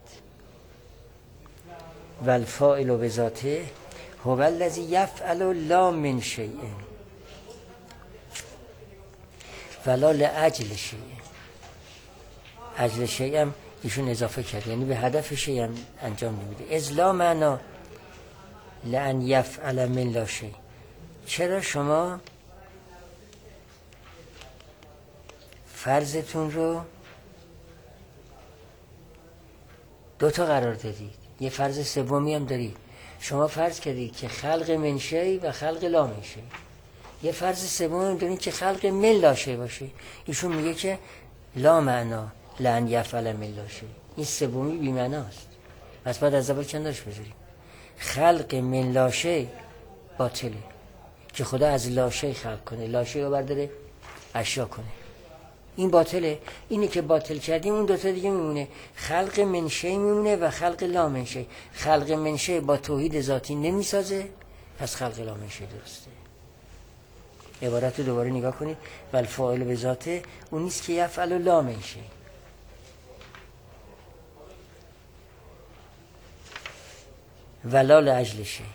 و الفاعل به ذاته هو الذی یفعل لا من شیء ولا لاجل شیء. اجل شیء هم ایشون اضافه کرد، یعنی به هدف شیء هم انجام نمیده. از لا معنا لان یفعل من لا شیء. چرا شما فرضتون رو دوتا قرار دادید، یه فرض سومی هم دارید. شما فرض کردید که خلق من شیء و خلق لا من شیء. یه فرض سومی هم دارید که خلق من لا شیء باشه. ایشون میگه که لا معنا لان یفعل من لا شیء. این سومی بی معناست. پس بعد از اول چنداش بذاریم. خلق من لا شیء باطله، که خدا از لا شیء خلق کنه، لا شیء رو برداره اشیا کنه، این باطله. اینی که باطل کردیم اون دوتا دیگه میمونه، خلق من شیء میمونه و خلق لا من شیء. خلق من شیء با توحید ذاتی نمیسازه، پس خلق لا من شیء درسته. عبارت رو دوباره نگاه کنید. و الفاعل به ذاته اون نیست که یفعل لا من شیء. ولا لاجل شیء.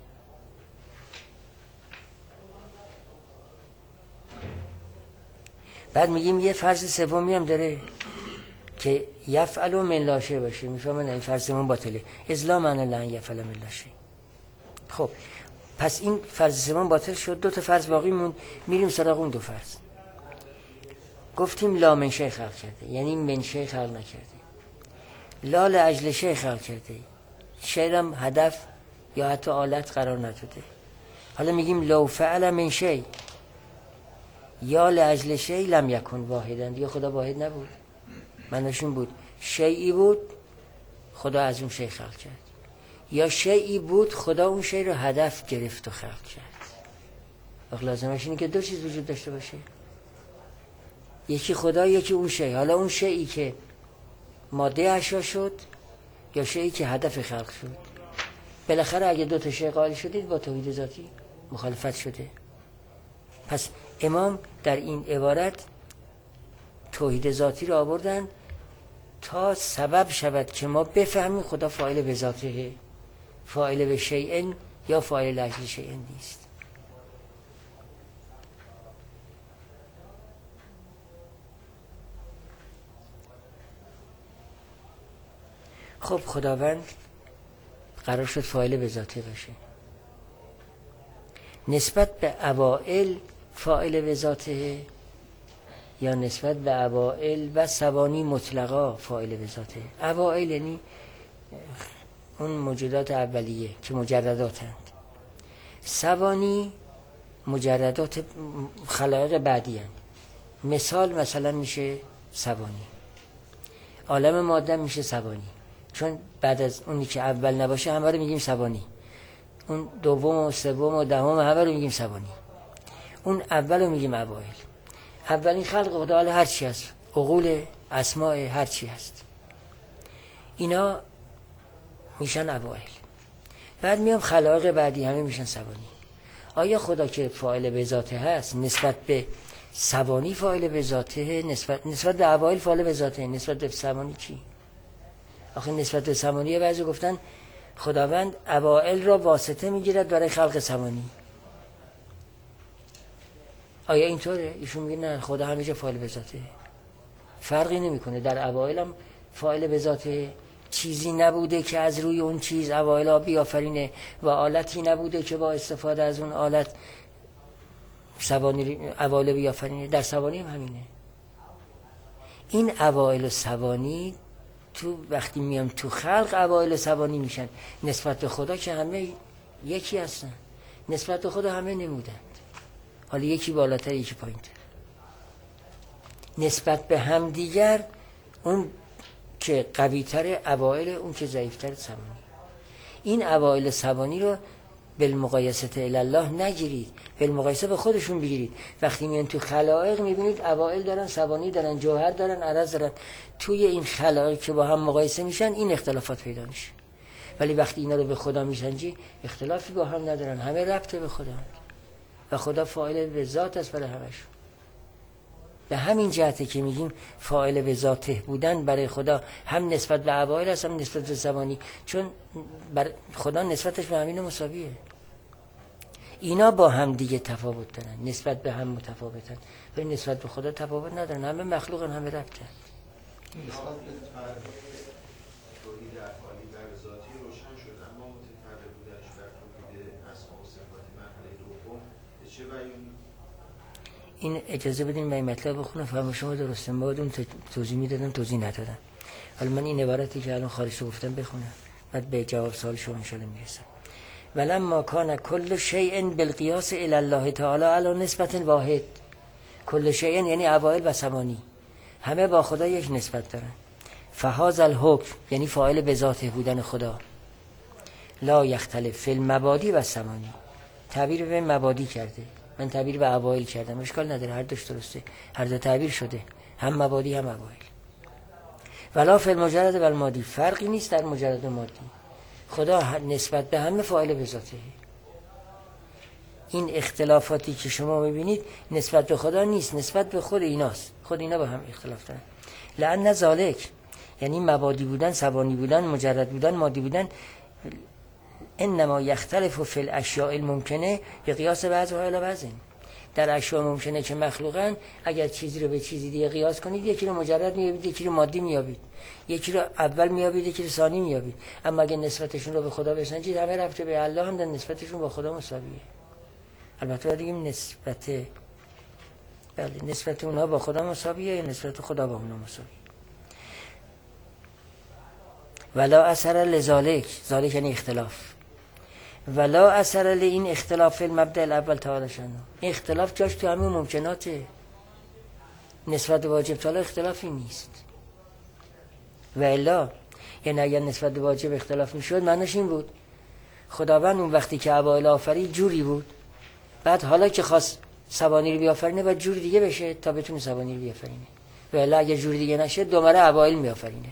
بعد میگیم یه فرض سومی هم داره که یفعل من لا شیء باشه. میفهمن این فرض سوم باطله. از لا معنی لن یفعل من لا شیء. خب پس این فرض سوم باطل شد، دو تا فرض باقی موند. میریم سراغ اون دو فرض. گفتیم لا من شیء خلق کرده، یعنی من شیء خلق نکرده. لا لاجل شیء خلق کرده، شیء هم هدف یا حتی آلت قرار نداده. حالا میگیم لو فعل من شیء یا لاجل شیء لم یکن واحدا. دیگه خدا واحد نبود، معناش این بود شیئی بود خدا از اون شیء خلق کرد، یا شیئی بود خدا اون شیء رو هدف گرفت و خلق کرد. وقت لازمش اینه که دو چیز وجود داشته باشه، یکی خدا یکی اون شیء. حالا اون شیئی که ماده اشیا شد یا شیئی که هدف خلق شد. بالاخره اگه دو تا شیء قائل شدید با توحید ذاتی مخالفت شده. پس امام در این عبارت توحید ذاتی رو آوردن تا سبب شود که ما بفهمیم خدا فاعل به ذاته، فاعل به شیء یا فاعل لاجل شیء نیست. خب خداوند قرار شد فاعل به ذاته باشه. نسبت به اوائل فاعل به ذاته یا نسبت به اوائل و ثوانی مطلقا فاعل به ذاته؟ اوائل یعنی اون موجودات اولیه که مجرداتند. ثوانی مجردات خلایق بعدی هست. مثلا میشه ثوانی، عالم ماده میشه ثوانی، چون بعد از اونی که اول نباشه همه رو میگیم ثوانی. اون دوم و سوم و دهم همه رو میگیم ثوانی. اون اول رو میگیم اوائل. اولین خلق خدا حالا هر چی هست، عقول، اسماء، هر چی هست، اینا میشن اوائل. بعد میام خلایق بعدی همه میشن ثوانی. آیا خدا که فاعل به ذاته هست نسبت به ثوانی فاعل به ذاته، نسبت به اوائل فاعل به ذاته، نسبت به ثوانی چی؟ آخه نسبت به ثوانی بعضی گفتن خداوند اوائل را واسطه میگیرد برای خلق ثوانی. آیا اینطوره؟ ایشون میگه نه، خدا همیشه فاعل به ذاته، فرقی نمیکنه. در اوائل هم فاعل به ذاته، چیزی نبوده که از روی اون چیز اوائل بیافرینه و آلتی نبوده که با استفاده از اون آلت اوائل بیافرینه. در ثوانی هم همینه. این اوائل و ثوانی تو وقتی میام تو خلق اوائل و ثوانی میشن. نسبت به خدا که همه یکی هستن، نسبت به خدا همه نمودند، حالا یکی بالاتر یکی پایین‌تر. نسبت به هم دیگر اون که قوی‌تر اوائل، اون که ضعیف‌تر ثوانی. این اوائل ثوانی رو بالمقایسه الی الله نگیرید، بالمقایسه به خودشون بگیرید. وقتی میان تو خلائق میبینید اوائل دارن، ثوانی دارن، جوهر دارن، عرض دارن. توی این خلائق که با هم مقایسه میشن این اختلافات پیدا میشه. ولی وقتی اینا رو به خدا میسنجی اختلافی با هم ندارن، همه ربط به خدا و خدا فاعل به ذات است برای همشون. به همین جهته که میگیم فاعل به ذاته بودن برای خدا هم نسبت به اوائل است هم نسبت به زمانی، چون خدا نسبتش به همین مساویه. اینا با هم دیگه تفاوت دارن، نسبت به هم متفاوتن، ولی نسبت به خدا تفاوت ندارن، همه مخلوقن، همه ربطن. توحید افعالی بر ذاتی روشن شد، اما متفرع بودنش بر توحید اسماء و صفات مرحله دوم به چه بیانی؟ این اجازه بدین من این مطلب بخونم، فهم شما درسته. ما اون توضیح میدادم، توضیح ندادم. حالا من این عبارتی که الان خارج رو گفتم بخونم، بعد به جواب سوال شما ان شاء الله میرسم. ولما کان کل شیء بالقیاس الی الله تعالی علی نسبت واحد. کل شیء یعنی اوائل و ثوانی، همه با خدا یک نسبت دارن. فهذا الحکم یعنی فاعل به ذاته بودن خدا، لا یختلف فی المبادی و ثوانی. تعبیر به مبادی کرده، من تعبیر به اوائل کردم، اشکال نداره، هر دوش درسته، هر دو تعبیر شده، هم مبادی هم اوائل. ولا فی المجرد و المادی، فرقی نیست در مجرد و مادی. خدا نسبت به همه فاعل به ذاته. این اختلافاتی که شما میبینید نسبت به خدا نیست، نسبت به خود ایناست. خود اینا با هم اختلاف دارن. لأن ذالک یعنی مبادی بودن، ثوانی بودن، مجرد بودن، مادی بودن، انما یختلف فی الاشیاء الممکنه به قیاس بعضها الی بعض. در اشیاء ممکنه که مخلوقن، اگر چیزی رو به چیزی دیگه قیاس کنید، یکی رو مجرد میابید، یکی رو مادی میابید، یکی رو اول میابید، یکی رو ثانی میابید. اما اگر نسبتشون رو به خدا بسنجید، همه رفته به الله هم، در نسبتشون با خدا مساویه. البته دیگه نسبت اونها با خدا مساویه یا نسبت خدا با اونها مساویه. ولا اثر لذالک، ذالک یعنی اختلاف، ولا اثر لین اختلاف المبدأ الاول تعالی شأنه. این اختلاف جاش تو همین ممکناته، نسبت به واجب تعالی اختلافی نیست. و الا یعنی اگر نسبت به واجب اختلاف میشد، معنیش این بود خداوند اون وقتی که اوائل آفرید جوری بود، بعد حالا که خواست ثوانی رو بیافرینه باید جور دیگه بشه تا بتونه ثوانی رو بیافرینه. و الا اگر جور دیگه نشه دوباره اوائل میآفرینه.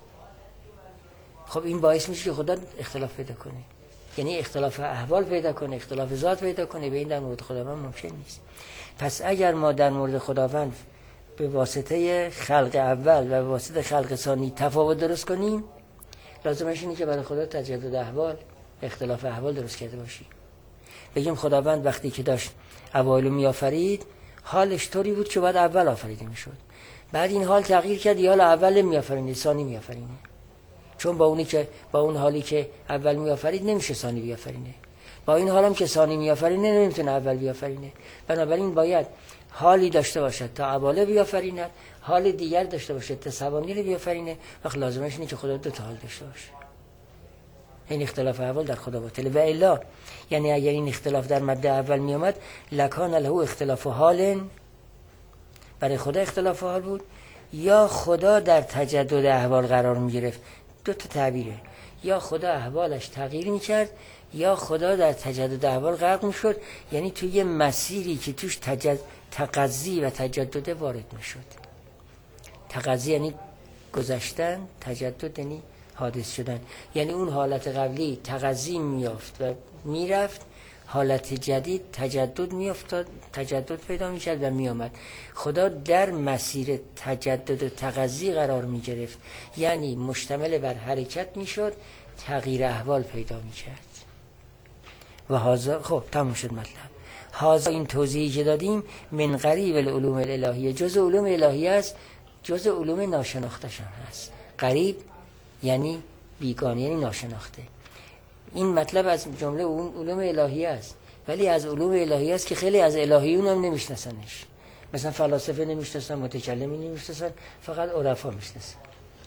خب این باعث میشه که خدا اختلاف پیدا کنه، یعنی اختلاف احوال پیدا کنه، اختلاف ذات پیدا کنه. به این در مورد خداوند ممکن نیست. پس اگر ما در مورد خداوند به واسطه خلق اول و به واسطه خلق ثانی تفاوت درست کنیم، لازمش اینه که برای خدا تجدد احوال، اختلاف احوال درست کرده باشیم. بگیم خداوند وقتی که داشت اوایل میآفرید، حالش طوری بود که بعد اول آفریده میشد، بعد این حال تغییر کرد، حال اول میآفرینه، ثانی میآفرینه. چون با اون حالی که اول میآفرید نمیشه ثانی بیافرینه، با این حالم که ثانی میآفرینه نمیتونه اول بیافرینه. بنابراین باید حالی داشته باشد تا اوله بیافریند، حال دیگر داشته باشد تا ثوانی رو بیافرینه. وقت لازمش اینه که خدا دو تا حال داشته باشه. این اختلاف اول در خدا باطله. و الا یعنی اگر این اختلاف در مبدأ اول می اومد، لکان له اختلاف حال، برای خدا اختلاف حال بود، یا خدا در تجدد احوال قرار می گرفت. دو تا تعبیره، یا خدا احوالش تغییر می کرد یا خدا در تجدد احوال غرق می شد، یعنی توی یه مسیری که توش تقضی و تجدد وارد می شد. تقضی یعنی گذشتن، تجدد یعنی حادث شدن. یعنی اون حالت قبلی تقضی میافت و میرفت، حالت جدید تجدد میافتاد، تجدد پیدا میشد و میامد. خدا در مسیر تجدد و تقضی قرار میگرفت، یعنی مشتمل بر حرکت میشد، تغییر احوال پیدا میکرد. و هازا خب تموم شد مطلب. هازا این توضیحی که دادیم من قریب العلوم الالهیه، جز علوم الهی است، جز علوم ناشناختشان هست. قریب یعنی بیگانه، یعنی ناشناخته. این مطلب از جمله اون علوم الهی است، ولی از علوم الهی است که خیلی از الهیون هم نمیشناسنش. مثلا فلاسفه نمیشناسن، متکلمی نمیشناسن، فقط عرفا میشناسن.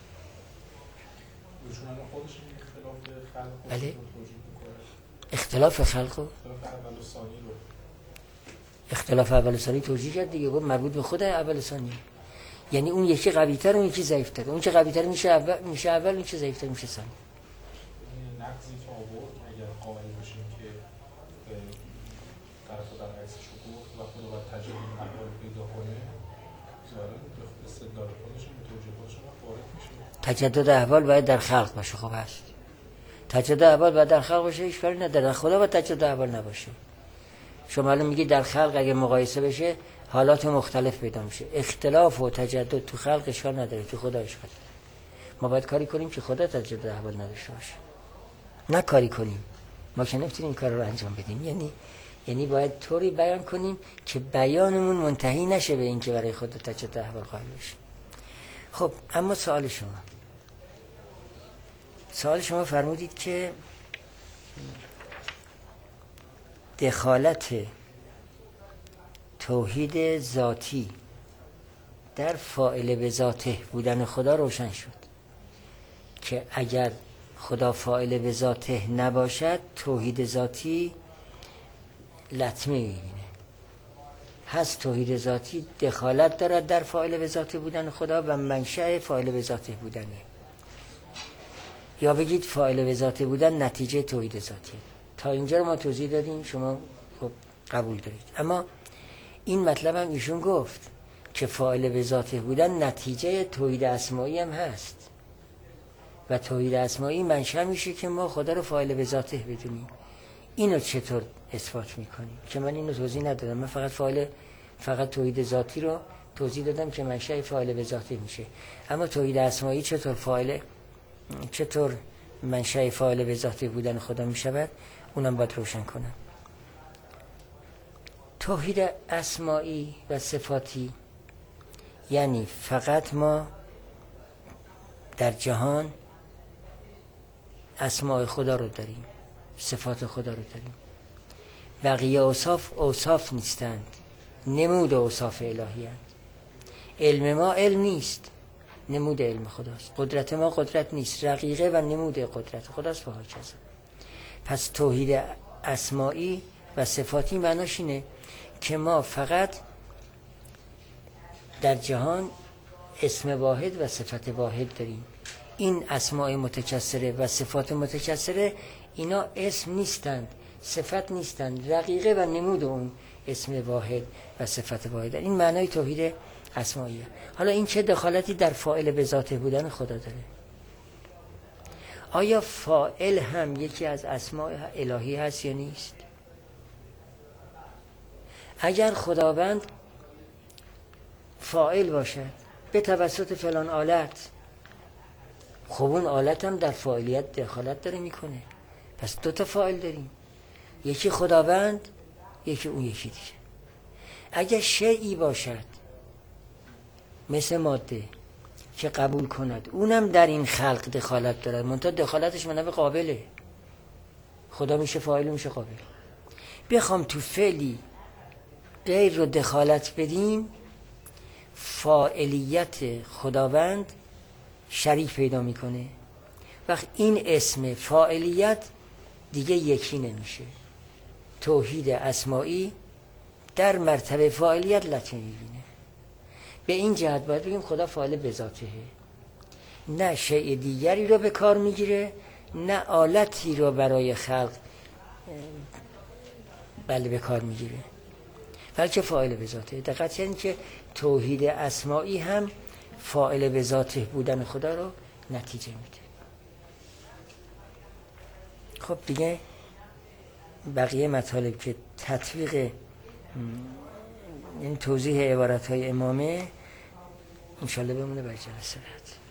بله، اختلاف خلق و اختلاف اول و ثانی توجیه کرد دیگه، گفت مربوط به خود اول و ثانی. یعنی اون یکی قوی تر، اون یکی ضعیف تر. اون که قوی تر میشه اول، اون که ضعیف تر میشه ثانی. نقضی که آورد تجدد احوال باید در خلق باشه. خب هست تجدد احوال باید در خلق باشه، اشکالی نداره. خدا باید تجدد احوال نباشه. شما الان میگی در خلق اگه مقایسه بشه حالات مختلف پیدا میشه. اختلاف و تجدد تو خلق اشکال نداره، تو خدا اشکال داره. ما باید کاری کنیم که خدا تجدد احوال نداشته باشه، نه کاری کنیم. ما که نمیتونیم این کار رو انجام بدیم. یعنی باید طوری بیان کنیم که بیانمون منتهی نشه به این که برای خدا تجدد احوال قائل بشه. خب اما سوال شما فرمودید که دخالت توحید ذاتی در فاعل به ذاته بودن خدا روشن شد که اگر خدا فاعل به ذاته نباشد توحید ذاتی لطمه میبینه. هست توحید ذاتی دخالت دارد در فاعل به ذاته بودن خدا و منشأ فاعل به ذاته بودنه، یا بگید فاعل به ذاته بودن نتیجه توحید ذاتی. تا اینجا رو ما توضیح دادیم، شما خب قبول دارید. اما این مطلب هم ایشون گفت که فاعل به ذاته بودن نتیجه توحید اسمایی هم هست و توحید اسمایی منشأ میشه که ما خدا رو فاعل به ذاته بدونیم. اینو چطور اثبات میکنیم؟ که من اینو توضیح ندادم. من فقط توحید ذاتی رو توضیح دادم که منشأ فاعل به ذاته میشه. اما توحید اسمایی چطور منشأ فاعل به ذاته بودن خدا میشود؟ اونم باید روشن کنم. توحید اسمایی و صفاتی یعنی فقط ما در جهان اسماء خدا رو داریم، صفات خدا رو داریم. بقیه اوصاف نیستند، نمود اوصاف الهی هستند. علم ما علم نیست، نمود علم خداست. قدرت ما قدرت نیست، رقیقه و نمود قدرت خداست. و هاکذا. پس توحید اسمایی و صفاتی معناش اینه که ما فقط در جهان اسم واحد و صفت واحد داریم. این اسماء متکثره و صفات متکثره اینا اسم نیستند، صفت نیستند، رقیقه و نمود اون اسم واحد و صفت واحد. این معنای توحید اسماییه. حالا این چه دخالتی در فاعل به ذاته بودن خدا داره؟ آیا فاعل هم یکی از اسماء الهی هست یا نیست؟ اگر خداوند فاعل باشد به توسط فلان آلت، خب اون آلت هم در فاعلیت دخالت داره میکنه. پس دو تا فاعل داریم، یکی خداوند، یکی اون یکی دیگه. اگر شیئی باشد مثل ماده که قبول کند اونم در این خلق دخالت دارد، منتها دخالتش منابع قابله. خدا میشه فاعل و میشه قابل. بخوام تو فعلی غیر رو دخالت بدیم، فاعلیت خداوند شریک پیدا میکنه. وقت این اسم فاعلیت دیگه یکی نمیشه. توحید اسمایی در مرتبه فاعلیت لطمه میبینه. به این جهت باید بگیم خدا فاعل به ذاتهه، نه شیء دیگری رو به کار میگیره، نه آلتی رو برای خلق به کار میگیره، بلکه فاعل به ذاته. دقت یعنی که توحید اسمایی هم فاعل به ذاته بودن خدا رو نتیجه میده. خب دیگه بقیه مطالب که تطبیق این توضیح عبارت های امامه انشالله بمونه بر جلسه بعد.